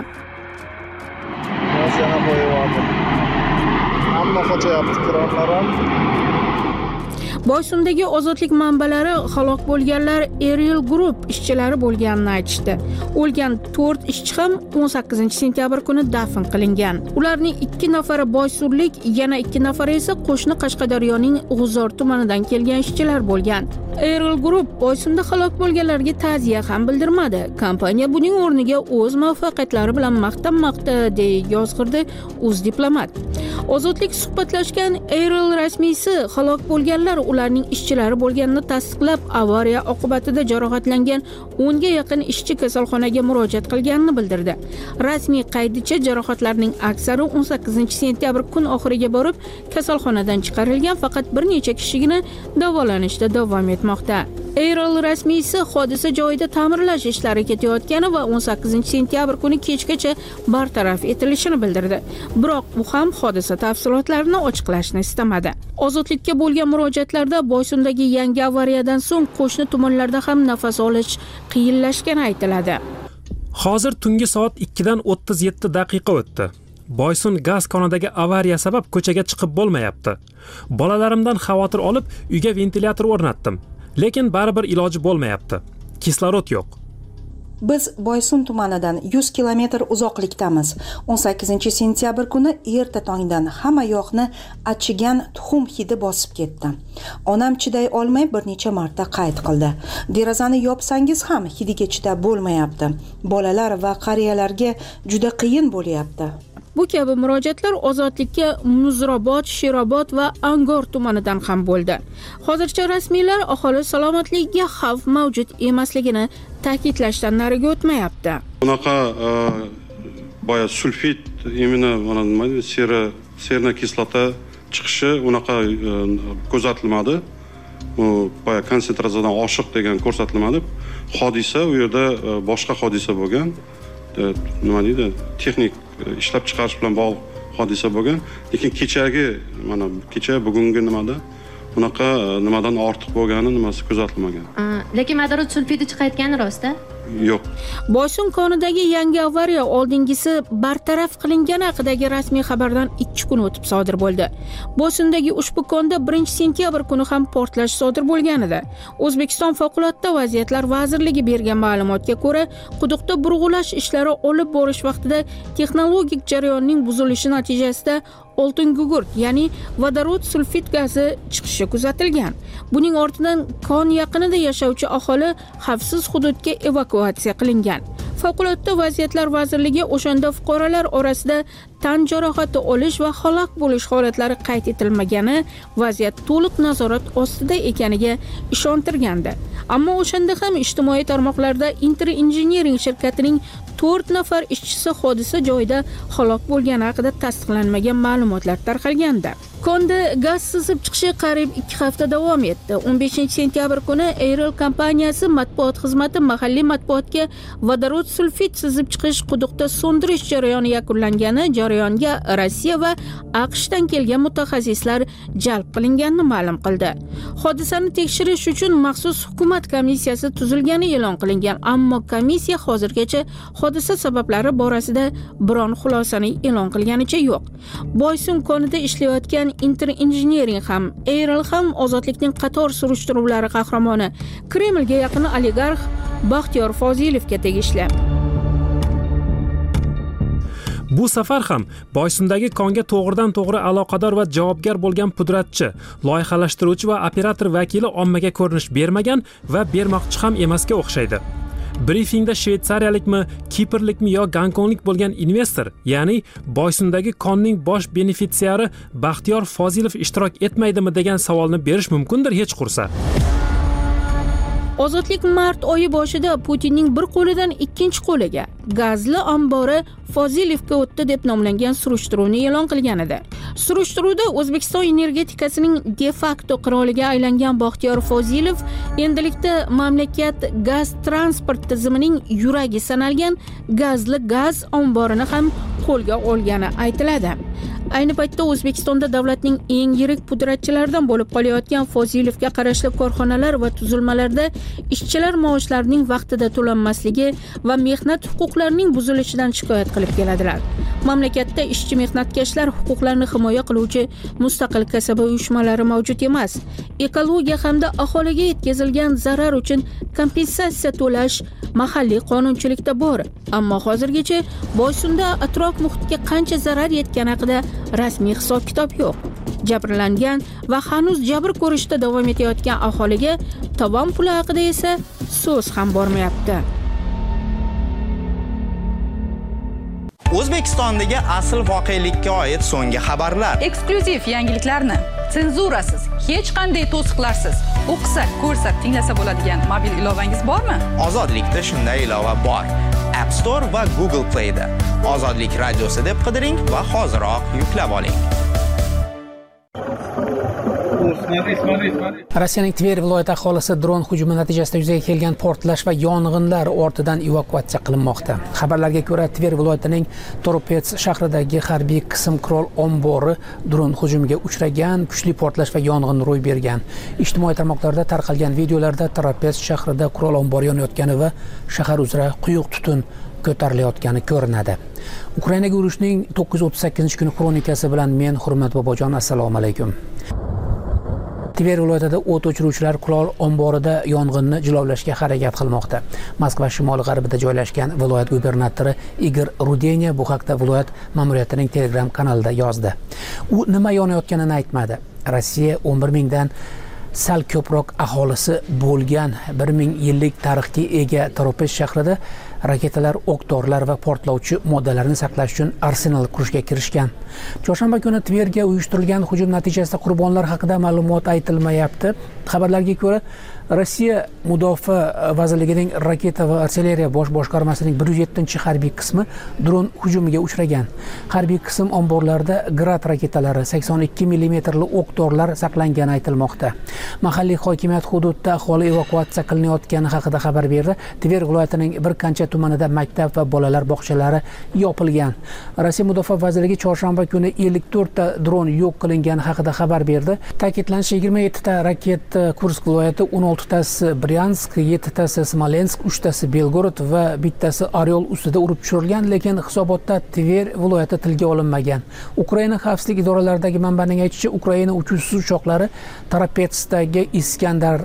Boysundagi ozodlik manbalari halok bo'lganlar Ariel Group ishchilari bo'lganini aytishdi. O'lgan 4 ishchi ham 18-sentyabr kuni dafn qilingan. Ularning 2 nafari boysunlik, yana 2 nafari esa qo'shni Qashqadaryoning G'uzor tumanidan kelgan ishchilar bo'lgan. Ariel Group Boysunda halok bo'lganlarga ta'ziya ham bildirmadi. Kompaniya buning o'rniga o'z muvaffaqiyatlari bilan maqtanmoqda, deb yozg'irdi O'zdiplomat. Ozodlik suhbatlashgan Ariel rasmiysi halok bo'lganlar ularning ishchilari bo'lganini tasdiqlab, avariya oqibatida jarohatlangan 10 ga yaqin ishchi kasalxonaga murojaat qilganini bildirdi. Rasmiy qaydicha jarohatlarning aksari 18-sentyabr kun oxiriga borib kasalxonadan chiqarilgan, faqat bir necha kishigina davolanishda davom etmoqda. Ariel rasmiysi hodisa joyida ta'mirlash ishlari ketayotgani va 18-sentyabr kuni kechgacha bartaraf etilishini bildirdi. Biroq u ham hodisa tafsilotlarini ochiqlashni istamadi. Ozodlikka bo'lgan murojaatlarda Boysundagi yangi avariyadan so'ng qo'shni tumanlarda ham nafas olish qiyinlashgani aytiladi. Hozir tungi soat 2 dan 37 daqiqa o'tdi. Boysun gaz konidagi avariya sabab ko'chaga chiqib bo'lmayapti. Bolalarimdan xavotir olib, uyga ventilyator o'rnatdim, lekin baribir iloji bo'lmayapti. Kislorod yo'q. Biz Boysun tumanidan 100 kilometr uzoqlikdamiz. 18 sentyabr kuni erta tongdan hamma yoqni achigan tuxum hidi bosib ketdi. Onam chiday olmay bir necha marta qayd qildi. Derazani yopsangiz ham hidiga chidab bo'lmayapti. Bolalar va qariyalarga juda qiyin bo'lyapti. Bu kabi murojaatlar Ozodlikka Muzrobod, Sherobod va Angor tumanidan ham bo'ldi. Hozircha rasmiylar aholi salomatligiga xavf mavjud emasligini ta'kidlashdan nariga o'tmayapti. Bunaqa boya sulfit, imенно mana nima deydi, serna kislota chiqishi unaqa kuzatilmadi. U boya konsentratsiyadan oshiq degan ko'rsatilmadi. Hodisa u yerda boshqa hodisa bo'lgan. Nima deydi? Texnik ishlab chiqarish bilan bog'liq hodisa bo'lgan, lekin kecha bugungi nimada bunaqa nimadan ortiq bo'lgani nimasi kuzatilmagan. Lekin vodorod sulfidi chiqayotgani rost-a? Yo'q. Boysun konidagi yangi avariya oldingisi bartaraf qilingani haqidagi rasmiy xabardan 2 kun o'tib sodir bo'ldi. Boysundagi ushbu konda 1-sentyabr kuni ham portlash sodir bo'lgan edi. O'zbekiston favqulodda vaziyatlar vazirligi bergan ma'lumotga ko'ra, quduqda burg'ulash ishlari olib borish vaqtida texnologik jarayonning buzilishi natijasida oltin gugurt, ya'ni vodorod sulfid gazi chiqishi kuzatilgan. Buning ortidan kon yaqinida yashovchi aholi xavfsiz hududga evakuatsiya qilingan. Favqulodda vaziyatlar vazirligi o'shanda fuqarolar orasida tan jarohati olish va halok bo'lish holatlari qayd etilmagani, vaziyat to'liq nazorat ostida ekaniga ishontirgandi. Ammo o'shanda ham ijtimoiy tarmoqlarda Inter Engineering shirkatining 4 nafar ishchisi hodisa joyida halok bo'lgani haqida tasdiqlanmagan ma'lumotlar tarqalgandi. Konda gaz sizib chiqishi qariyb 2 hafta davom etdi. 15-sentyabr kuni Airel kompaniyasi matbuot xizmati mahalliy matbuotga vodorod sulfid sizib chiqish quduqda so'ndirish jarayoni yakunlangani, jarayonga Rossiya va AQShdan kelgan mutaxassislar jalb qilinganini ma'lum qildi. Hodisani tekshirish uchun maxsus hukumat komissiyasi tuzilgani e'lon qilingan, ammo komissiya hozirgacha hodisa sabablari borasida biron xulosani e'lon qilganicha yo'q. Boysun konida ishlayotgan Inter Engineering ham, Airel ham ozodlikning qator surishtiruvlari qahramoni, Kremlga yaqin oligarx Baxtiyor Fozilovga tegishli. Bu safar ham Boysundagi konga to'g'ridan-to'g'ri aloqador va javobgar bo'lgan pudratchi, loyihalashtiruvchi va operator vakili ommaga ko'rinish bermagan va bermoqchi ham emasga o'xshaydi. Briefingda shvetsariyalikmi, kiprlikmi yo gonkonglik bo'lgan investor, ya'ni Boysundagi konning bosh benefitsiari Baxtiyor Fozilov ishtirok etmaydimi degan savolni berish mumkindir hech qursa. Ozodlik mart oyi boshida Putinning bir qo'lidan ikkinchi qo'liga gazli ombori Fozilovga o'tdi deb nomlangan surishtiruvni e'lon qilgan edi. Surishtiruvda O'zbekiston energetikasining de facto qiroliga aylangan Baxtiyor Fozilov endilikda mamlakat gaz transport tizimining yuragi sanalgan gazli gaz omborini ham qo'lga olgani aytiladi. Ayni paytda O'zbekistonda davlatning eng yirik pudratchilaridan bo'lib qolayotgan Fozilovga qarashli korxonalar va tuzilmalarda ishchilar maoshlarining vaqtida to'lanmasligi va mehnat huquqlarining buzilishidan shikoyat qilib keladilar. Mamlakatda ishchi mehnatkashlar huquqlarini himoya qiluvchi mustaqil kasaba uyushmalari mavjud emas. Ekologiya hamda aholiga yetkazilgan zarar uchun kompensatsiya to'lash mahalliy qonunchilikda bor, ammo hozirgacha Boysunda atrof muhitga qancha zarar yetgani haqida rasmiy hisob-kitob yo'q. Jabrlangan va hanuz jabr ko'rishda davom etayotgan aholiga tovon puli haqida esa so'z ham bormayapti. O'zbekistondagi asl voqelikka oid so'nggi xabarlar. Eksklyuziv yangiliklarni senzurasiz, hech qanday to'siqlarsiz o'qisa, ko'rsa, tinglasa bo'ladigan mobil ilovangiz bormi? Ozodlikda shunday ilova bor. App Store va Google Play'da Ozodlik radiosi deb qidiring va hoziroq yuklab oling. Rossiyaning Tver viloyati aholisi dron hujumi natijasida yuzaga kelgan portlash va yong'inlar ortidan evakuatsiya qilinmoqda. Xabarlarga ko'ra, Tver viloyatining Toropets shahridagi harbiy qism qurol ombori dron hujumiga uchragan, kuchli portlash va yong'in ro'y bergan. Ijtimoiy tarmoqlarda tarqalgan videolarda Toropets shahrida qurol ombori yonayotgani va shahar uzra quyuq tutun ko'tarilayotgani ko'rinadi. Ukrainaga urushning 938-kuni kronikasi bilan men Hurmat Bobojon, assalomu alaykum. Tver viloyatida o't o'chiruvchilar qurol omborida yong'inni jilovlashga harakat qilmoqda. Moskva shimoli-g'arbida joylashgan viloyat gubernatori Igor Rudenya bu haqda viloyat ma'muriyatining Telegram kanalida yozdi. U nima yonayotganini aytmadi. Rossiya 11 mingdan sal ko'proq aholisi bo'lgan 1000 yillik tarixga ega Toropets shahrida raketalar, o'q-dorilar va portlovchi moddalarni saqlash uchun arsenal qurishga kirishgan. Chorshanba kuni Tverga uyushtirilgan hujum natijasida qurbonlar haqida ma'lumot aytilmayapti. Xabarlarga ko'ra, Rossiya Mudofaa vazirligining raketa va artilleriya bosh boshqarmasining 107-harbiy qismi dron hujumiga uchragan. Harbiy qism omborlarida Grad raketalari, 82 mm o'q-dorilar saqlangani aytilmoqda. Mahalliy hokimiyat hududda aholi evakuatsiya qilinayotgani haqida xabar berdi. Tver viloyatining bir qancha tumanida maktab va bolalar bog'chalari yopilgan. Rossiya Mudofaa vazirligi chorshanba kuni 54 ta dron yo'q qilingani haqida xabar berdi. Ta'kidlanishicha, 27 ta raket Kursk viloyati, 16 tasi Bryansk, 7 tasi Smolensk, 3 tasi Belgorod va bittasi Oryol ustida urib tushirilgan, lekin hisobotda Tver viloyati tilga olinmagan. Ukraina xavfsizlik idoralaridagi manbaning aytishicha, Ukraina uchuvchisiz uchoqlari Toropetsdagi Iskandar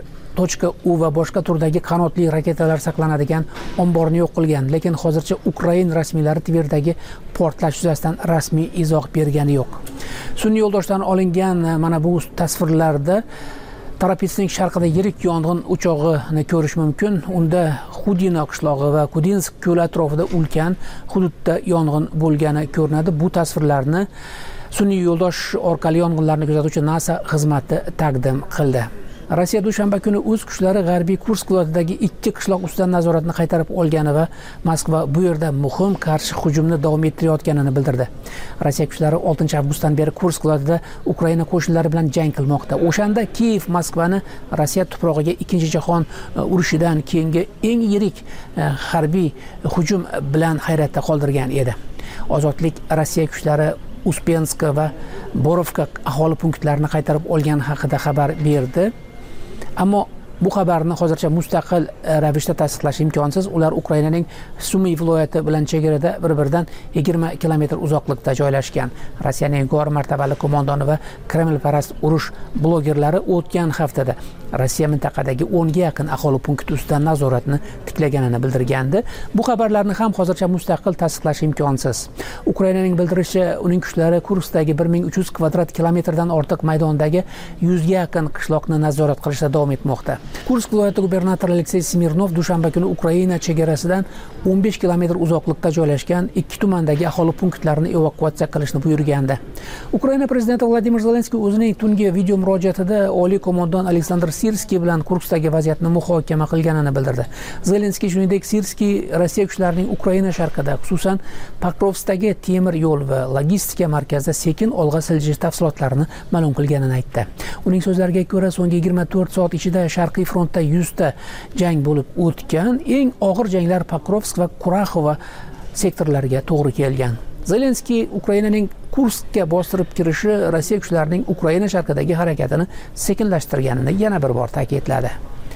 .U va boshqa turdagi qanotli raketalar saqlanadigan omborni yo'q qilgan, lekin hozircha Ukraina rasmiylari Tverdagi portlash yuzasidan rasmiy izoh bergani yo'q. Sun'iy yo'ldoshdan olingan mana bu tasvirlarda Toropetsning sharqida yirik yong'in o'chog'ini ko'rish mumkin. Unda Xudino qishlog'i va Kudinsk ko'li atrofida ulkan hududda yong'in bo'lgani ko'rinadi. Bu tasvirlarni sun'iy yo'ldosh orqali yong'inlarni kuzatuvchi NASA xizmati taqdim qildi. Rossiya dushanba kuni o'z kuchlari g'arbiy Kursk viloyatidagi 2 qishloq ustidan nazoratni qaytarib olgani va Moskva bu yerda muhim qarshi hujumni davom ettirayotganini bildirdi. Rossiya kuchlari 6-avgustdan beri Kursk viloyatida Ukraina qo'shinlari bilan jang qilmoqda. O'shanda Kiyev Moskvani Rossiya tuprog'iga 2-jahon urushidan keyingi eng yirik harbiy hujum bilan hayratda qoldirgan edi. Ozodlik Rossiya kuchlari Uspensk va Borovka aholi punktlarini qaytarib olgani haqida xabar berdi. Ammo bu xabarni hozircha mustaqil ravishda tasdiqlash imkonsiz. Ular Ukrainaning Sumy viloyati bilan chegarada bir-biridan 20 kilometr uzoqlikda joylashgan. Rossiyaning yuqori martabali qo'mondoni va Kremlparast urush blogerlari o'tgan haftada Rossiya mintaqadagi 10 ga yaqin aholi punkti ustidan nazoratni tiklaganini bildirgandi. Bu xabarlarni ham hozircha mustaqil tasdiqlash imkonsiz. Ukrainaning bildirishicha, uning kuchlari Kurskdagi 1300 kvadrat kilometrdan ortiq maydondagi 100 ga yaqin qishloqni nazorat qilishda davom etmoqda. Kursk viloyati gubernatori Aleksey Smirnov dushanba kuni Ukraina chegarasidan 15 kilometr uzoqlikda joylashgan 2 tumandagi aholi punktlarini evakuatsiya qilishni buyurgandi. Ukraina prezidenti Vladimir Zelenskiy o'zining tungi video murojaatida oliy qo'mondon Aleksandr Sirskiy bilan Kurskdagi vaziyatni muhokama qilganini bildirdi. Zelenskiy shuningdek Sirskiy Rossiya kuchlarining Ukraina sharqida, xususan Pokrovskdagi temir yo'l va logistika markazida sekin olg'a siljish tafsilotlarini ma'lum qilganini aytdi. Uning so'zlariga ko'ra, so'nggi 24 soat ichida Sharqiy frontda 100 ta jang bo'lib o'tgan. Eng og'ir janglar Pokrovsk va Kuraxova sektorlariga to'g'ri kelgan. Zelenskiy Ukrainaning Kurskka bostirib kirishi Rossiya kuchlarining Ukraina sharqidagi harakatini sekinlashtirganini yana bir bor ta'kidladi.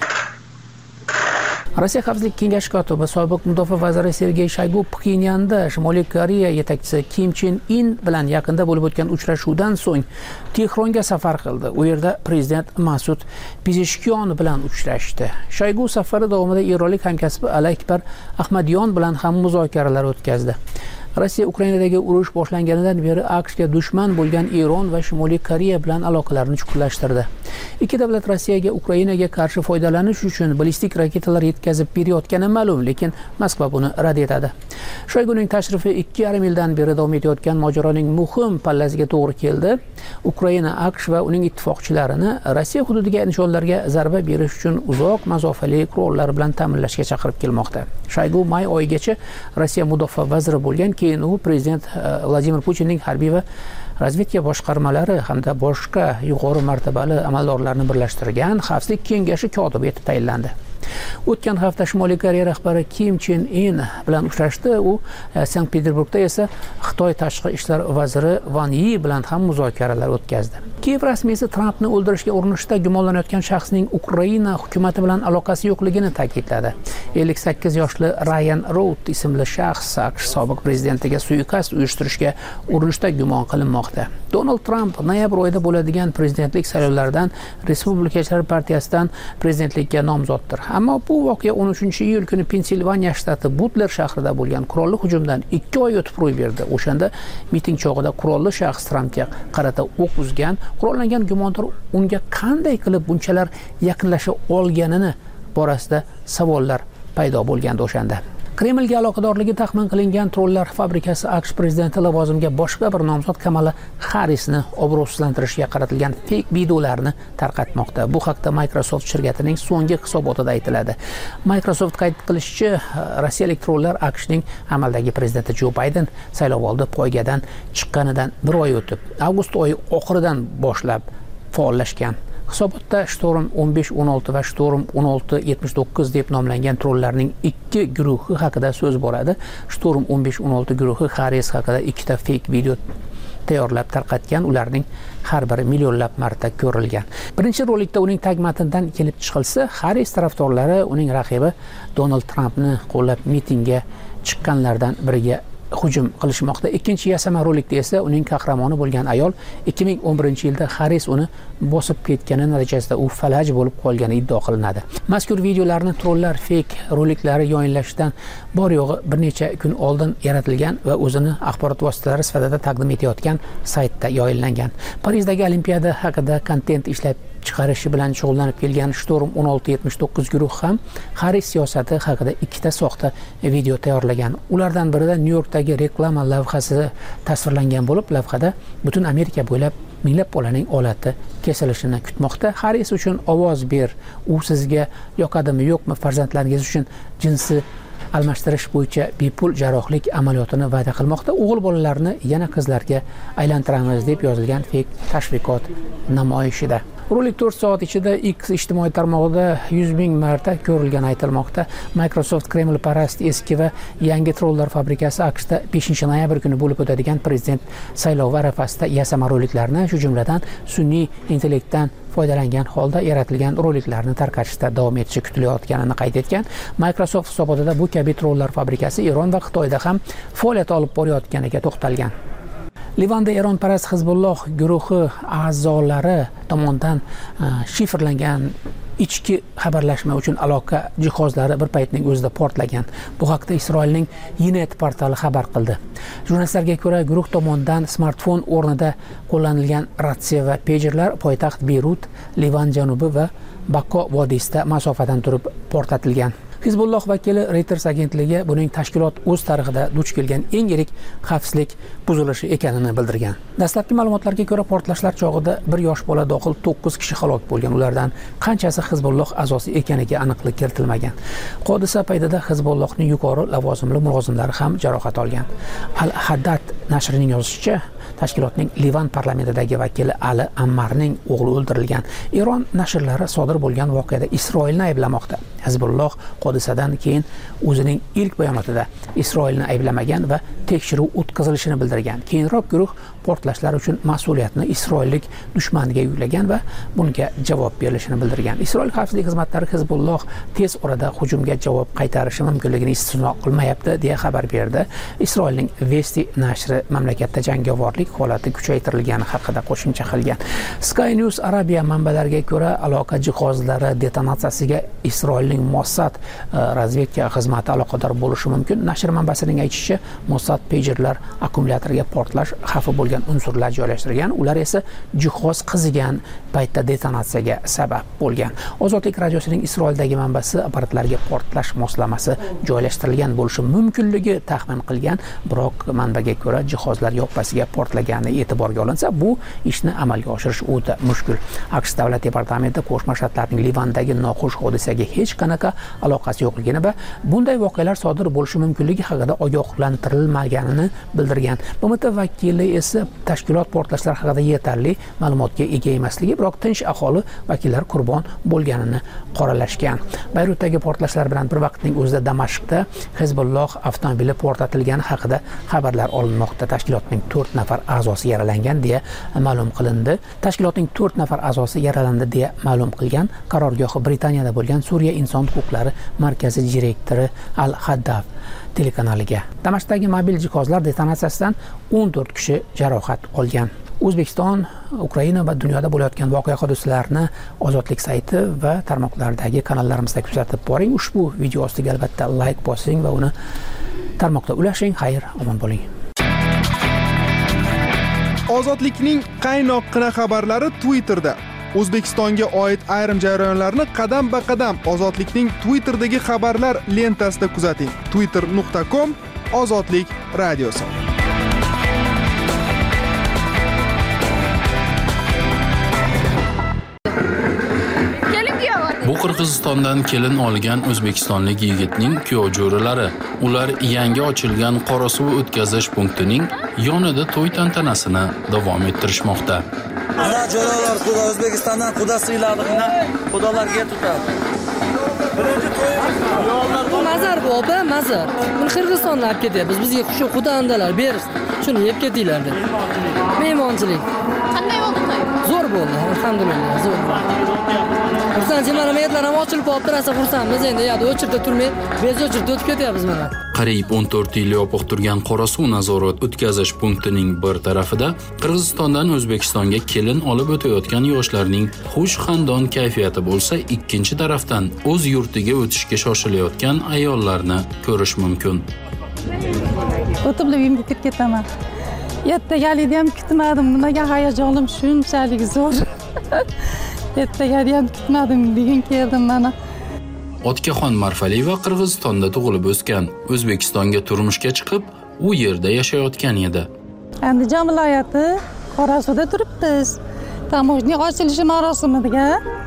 Rossiya Xavfsizlik kengashi kotibi sobiq mudofaa vaziri Sergey Shoygu Pxenyanda Shimoliy Koreya yetakchisi Kim Chen In bilan yaqinda bo'lib o'tgan uchrashuvdan so'ng Tehronga safar qildi. U yerda prezident Masud Pezeshkian bilan uchrashdi. Shoygu safari davomida eronlik hamkasbi Ali Akbar Ahmadyon bilan ham muzokaralar o'tkazdi. Rossiya Ukrainadagi urush boshlanganidan beri AQShga dushman bo'lgan Eron va Shimoliy Koreya bilan aloqalarini chuqurlashtirdi. Ikki davlat Rossiyaga Ukrainaga qarshi foydalanish uchun ballistik raketalar yetkazib berayotgani ma'lum, lekin Moskva buni rad etadi. Shoyguning tashrifi 2,5 yildan beri davom etayotgan mojaroning muhim pallasiga to'g'ri keldi. Ukraina AQSh va uning ittifoqchilarini Rossiya hududiga nishonlarga zarba berish uchun uzoq masofali qurollar bilan ta'minlashga chaqirib kelmoqda. Shoygu may oyigacha Rossiya mudofaa vaziri bo'lgan, keyin u prezident Vladimir Putinning harbiy va razvedka boshqarmalari hamda boshqa yuqori martabali amaldorlarni birlashtirgan Xavfsizlik kengashi kotibi etib tayinlandi. O'tgan hafta Shimoliy Koreya rahbari Kim Chen In bilan uchrashdi. U Sankt-Peterburgda esa Xitoy tashqi ishlar vaziri Wang Yi bilan ham muzokaralar o'tkazdi. Kiyev rasmiysi Trampni o'ldirishga urinishda gumonlanayotgan shaxsning Ukraina hukumati bilan aloqasi yo'qligini ta'kidladi. 58 yoshli Ryan Root ismli shaxs AQSh sobiq prezidentiga suiqasd uyushtirishga urinishda gumon qilinmoqda. Donald Trump noyabr oyida bo'ladigan prezidentlik saylovlaridan Respublikachilar partiyasidan prezidentlikka nomzoddir. Ammo bu voqea 13-iyul kuni Pensilvaniya shtati Butler shahrida bo'lgan qurolli hujumdan 2 oy o'tib ro'y berdi. O'shanda miting chog'ida qurolli shaxs Trampga qarata o'q uzgan. Qurollangan gumondor unga qanday qilib bunchalar yaqinlasha olganini borasida savollar paydo bo'lgandi o'shanda. Kremlga aloqadorligi taxmin qilingan trollar fabrikasi AQSh prezidenti lavozimiga boshqa bir nomzod Kamala Harrisni obro'sizlantirishga qaratilgan fake videolarni tarqatmoqda. Bu haqda Microsoft shirkatining so'nggi hisobotida aytiladi. Microsoft qayd qilishicha, rossiyalik trollar AQShning amaldagi prezidenti Jo Bayden saylovoldi poygadan chiqqanidan bir oy o'tib, avgust oyi oxiridan boshlab faollashgan. Hisobotda Storm 15-16 va Storm 16-79 deb nomlangan trollarning 2 guruhi haqida so'z boradi. Storm 15-16 guruhi Harris haqida 2 ta fake video tayyorlab tarqatgan, ularning har biri millionlab marta ko'rilgan. Birinchi rolikda uning tag matnidan kelib chiqilsa, Harris tarafdorlari uning raqibi Donald Trampni qo'llab mitingga chiqqanlardan biriga hujum qilishmoqda. Ikkinchi yasama rolikda esa uning qahramoni bo'lgan ayol 2011-yilda Harris uni bosib ketgani natijasida u falaj bo'lib qolgani iddao qilinadi. Mazkur videolarni trollar fake roliklari yoyinlashdan bor yo'g'i bir necha kun oldin yaratilgan va o'zini axborot vositalari sifatida taqdim etayotgan saytda yoyinlangan. Parijdagi Olimpiada haqida kontent ishlab chiqarishi bilan shug'ullanib kelgan Storm 1679 guruh ham Harris siyosati haqida 2 ta soxta video tayyorlagan. Ulardan birida Nyu-Yorkdagi reklama lavhasi tasvirlangan bo'lib, lavhada butun Amerika bo'ylab minglab bolaning olati kesilishini kutmoqda. Harris uchun ovoz ber, u sizga yoqadimi yo'qmi, farzandlaringiz uchun jinsi almashtirish bo'yicha bepul jarrohlik amaliyotini va'da qilmoqda. O'g'il bolalarni yana qizlarga aylantiramiz deb yozilgan fake tashviqot namoyishida. Rolik 4 soat ichida X ijtimoiy tarmog'ida 100 ming marta ko'rilgani aytilmoqda. Microsoft Kreml parast eski va yangi trollar fabrikasi AQShda 5-noyabr kuni bo'lib o'tadigan prezident saylovi arafasida yasama roliklarni, shu jumladan sun'iy intellektdan foydalangan holda yaratilgan roliklarni tarqatishda davom etishi kutilayotganini qayd etgan. Microsoft hisobotida bu kabi trollar fabrikasi Eron va Xitoyda ham faoliyat olib borayotganiga to'xtalgan. Livanda Eronparast Hizbulloh guruhi a'zolari tomonidan shifrlangan ichki xabarlashma uchun aloqa jihozlari bir paytning o'zida portlagan. Bu haqda Isroilning Ynet portali xabar qildi. Jurnalistlarga ko'ra, guruh tomonidan smartfon o'rnida qo'llanilgan ratsiya va pejerlar poytaxt Beyrut, Livan janubi va Bakko vodiysida masofadan turib portlatilgan. Hizbulloh vakili Reuters agentligi buning tashkilot o'z tarixida duch kelgan eng yirik xavfsizlik buzilishi ekanini bildirgan. Dastlabki ma'lumotlarga ko'ra, portlashlar chog'ida 1 yosh bola dohil 9 kishi halok bo'lgan. Ulardan qanchasi Hizbulloh a'zosi ekaniga aniqlik kiritilmagan. Hodisa paytida Hizbullohning yuqori lavozimli mulozimlari ham jarohat olgan. Al-Haddad nashrining yozishicha, tashkilotning Livan parlamentidagi vakili Ali Ammarning o'g'li o'ldirilgan. Eron nashrlari sodir bo'lgan voqeada Isroilni ayblamoqda. Hizbulloh hodisadan keyin o'zining ilk bayonotida Isroilni ayblamagan va tekshiruv o'tkazilishini bildirgan. Keyinroq guruh portlashlar uchun mas'uliyatni isroillik dushmaniga yuklagan va bunga javob berilishini bildirgan. Isroil xavfsizlik xizmatlari Hizbulloh tez orada hujumga javob qaytarishi mumkinligini istisno qilmayapti deya xabar berdi. Isroilning Vesti nashri mamlakatda jangovorlik holati kuchaytirilgani haqida qo'shimcha qilgan. Sky News Arabiya manbalariga ko'ra, aloqa jihozlari detonatsiyasiga Isroilning Mossad razvedka xizmati aloqador bo'lishi mumkin. Nashr manbasining aytishicha, Mossad pagerlar akkumulyatoriga portlash xavfi bo'lgan unsurlar joylashtirgan. Ular esa jihoz qizigan paytda detonatsiyaga sabab bo'lgan. Ozodlik radiosining Isroildagi manbasi apparatlarga portlash moslamasi joylashtirilgan bo'lishi mumkinligi taxmin qilgan, biroq manbaga ko'ra jihozlar yoppasiga portlagani e'tiborga olinsa, bu ishni amalga oshirish o'ta mushkul. AQSh davlat departamenti Qo'shma Shtatlarning Livandagi noxush hodisaga hech qanaqa aloqasi yo'qligini va bunday voqealar sodir bo'lishi mumkinligi haqida ogohlantirilmadi bo'lmaganini bildirgan. BMT vakili esa tashkilot portlashlar haqida yetarli ma'lumotga ega emasligi, biroq tinch aholi vakillari qurbon bo'lganini qoralashgan. Bayrutdagi portlashlar bilan bir vaqtning o'zida Damashqda Hezbolloh avtomobili portlatilgani haqida xabarlar olinmoqda. Tashkilotning 4 nafar a'zosi yaralangan deya ma'lum qilindi. Tashkilotning 4 nafar a'zosi yaralandi deya ma'lum qilgan qarorgohi Britaniyada bo'lgan Suriya inson huquqlari markazi direktori Al-Haddaf telekanaliga. Damashqdagi mobil jihozlar detonatsiyasidan 14 kishi jarohat olgan. O'zbekiston, Ukraina va dunyoda bo'layotgan voqea hodisalarni Ozodlik sayti va tarmoqlardagi kanallarimizda kuzatib boring. Ushbu video ostiga albatta like bosing va uni tarmoqda ulashing. Xayr, omon bo'ling. Ozodlikning qaynoqqina xabarlari Twitterda. O'zbekistonga oid ayrim jarayonlarni qadam-ba-qadam Ozodlikning Twitter'dagi xabarlar lentasida kuzating. twitter.com/ozodlik radiosi. Bu Qirg'izistondan kelin olgan o'zbekistonlik yigitning kuyov jo'ralari. Ular yangi ochilgan Qorasuv o'tkazish punktining yonida to'y tantanasini davom ettirishmoqda. Ana jo'ralar xudo O'zbekistondan xudasi iladığına xudolarga tutadi. Birinchi to'y mazar bu opa, mazar. Buni Qirg'izistondan olib ketyapmiz. Bizga shu xudoandalar bersin. Shuni yeb ketinglar deb. Mehmonchilik. Qanday bo'ldi to'y? Zo'r bo'ldi, alhamdulillah, zo'r bo'ldi. Xursand, jinoyatlar ham ochilib qolibdi, rosa xursandmiz. Endi yo'qda o'chirda turmay, bez o'chirda o'tib ketyapmiz mana. Qariyb 14 yil yopiq turgan Qorasuv nazorat o'tkazish punktining bir tarafida Qirg'izistondan O'zbekistonga kelin olib o'tayotgan yoshlarning xush xandon kayfiyati bo'lsa, ikkinchi tarafdan o'z yurtiga o'tishga shoshilayotgan ayollarni ko'rish mumkin. O'tib uyimga kirib ketaman. Ertagalikni ham kutmadim. Bunaqa hayajonim shunchalik zo'r. Ertagalikni ham kutmadim. Bugun keldim mana. Otkaxon Marfaliyeva Qirg'izistonda tug'ilib o'sgan. O'zbekistonga turmushga chiqib, u yerda yashayotgan edi. Andijon viloyati Qorasuvda turibmiz. Tamojniy ochilishi marosimiga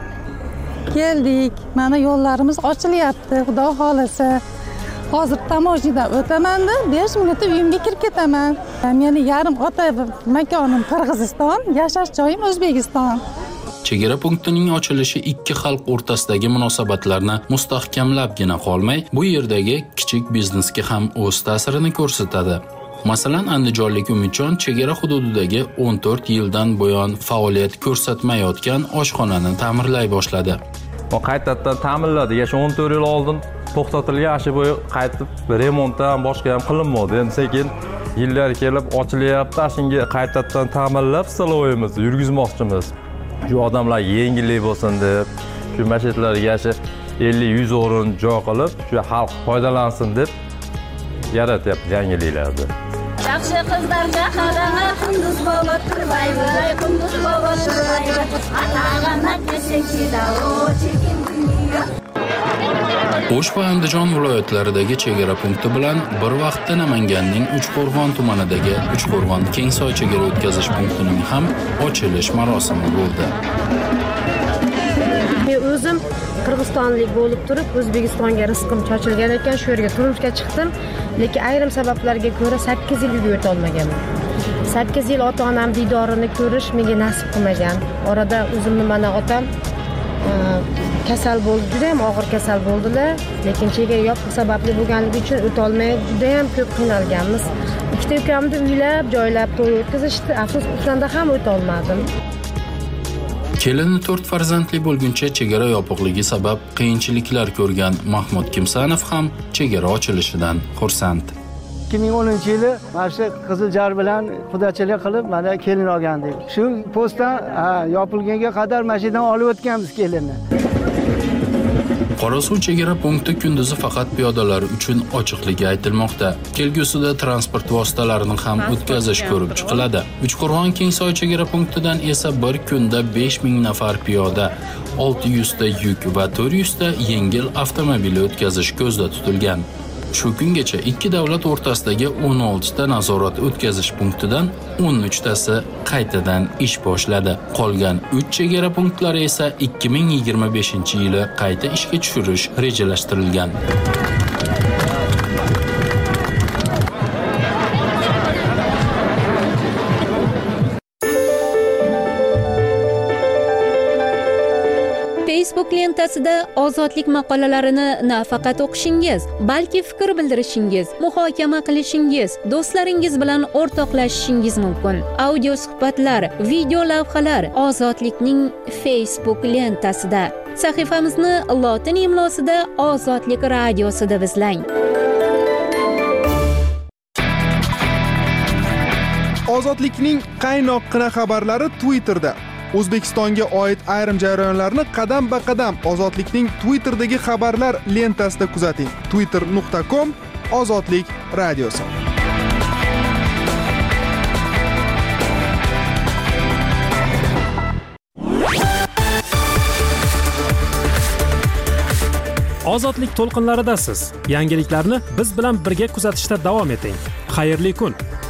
keldik. Mana yo'llarimiz ochilyapti, xudo xolasa. Hozir tamojnidan o'taman-da, 5 minutda uyimga kirib ketaman. Meni yarim ota makonim Qirg'iziston, yashash joyim O'zbekiston. Chegara punktining ochilishi ikki xalq o'rtasidagi munosabatlarni mustahkamlabgina qolmay, bu yerdagi kichik biznesga ham o'z ta'sirini ko'rsatadi. Masalan, andijonlik Umidjon chegara hududidagi 14 yildan buyon faoliyat ko'rsatmayotgan oshxonani ta'mirlay boshladi. O qaytadan ta'mirladi. Shu 14 yil oldin to'xtatilgan, shu bo'yi qaytib remontdan boshqa ham qilinmadi. Endi sekin yillar kelib ochilyapti. Shunga qaytadan ta'mirlab staloyimizni yurgizmoqchimiz. Shu odamlar yengillik bo'lsin deb, shu masjidlarga 50-100 o'rin joy qilib, shu xalq foydalansin deb yaratyapti yangiliklarni. Yaxshi qizlarga qarama, Qunduz bobo turmaydi, Qunduz bobo turmaydi. Atag'anna kesakida o'chikin dunyo. O'sh va Andijon viloyatlaridagi chegara punkti bilan bir vaqtda Namanganning Uchqo'rg'on tumanidagi Uchqo'rg'on Kengsoy chegara o'tkazish punktining ham ochilish marosimi bo'ldi. Men o'zim Qirg'izistonlik bo'lib turib, O'zbekistonga rizqim chochilgan ekan, shu yerga turmushga chiqdim, lekin ayrim sabablarga ko'ra 8 yil uyga o'ta olmaganman. 8 yil ota-onam diydorini ko'rish menga nasib qilmagan. Orada o'zimni mana otam kasal bo'ldi, juda ham og'ir kasal bo'ldilar, lekin chegara yopiq sababli bo'lganligi uchun o'ta olmay juda ham ko'p qiynalganmiz. Ikkita ukamni uylab, joylab to'y o'tkazishdi, afsus o'shanda ham o'ta olmadim. Kelini 4 farzandli bo'lguncha chegara yopiqligi sabab qiyinchiliklar ko'rgan Mahmud Kimsanov ham chegara ochilishidan xursand. 2010-yili mana shu Qiziljar bilan xudochilik qilib mana kelin olgandik. Shu postdan yopilganga qadar mashinadan olib o'tganmiz kelinni. Qorasuv chegara punkti kunduzi faqat piyodalar uchun ochiqligi aytilmoqda. Kelgusida transport vositalarini ham o'tkazish ko'rib chiqiladi. Uchqo'rg'on Kengsoy chegara punktidan esa bir kunda 5000 nafar piyoda, 600 ta yuk va 400 ta yengil avtomobili o'tkazish ko'zda tutilgan. Shu kungacha ikki davlat o'rtasidagi 16 ta nazorat o'tkazish punktidan 13 tasi qaytadan ish boshladi. Qolgan 3 chegara punktlari esa 2025-yili qayta ishga tushirish rejalashtirilgan. Facebook lentasida ozodlik maqolalarini nafaqat o'qishingiz, balki fikr bildirishingiz, muhokama qilishingiz, do'stlaringiz bilan o'rtoqlashishingiz mumkin. Audio suhbatlar, video lavhalar ozodlikning Facebook lentasida. Sahifamizni lotin imlosida Ozodlik radiosi deb izlang. Ozodlikning qaynoqqina xabarlari Twitterda. O'zbekistonga oid ayrim jarayonlarni qadam-ba-qadam Ozodlikning Twitterdagi xabarlar lentasida kuzating. twitter.com Ozodlik radiosi. Ozodlik to'lqinlaridasiz. Yangiliklarni biz bilan birga kuzatishda davom eting. Xayrli kun.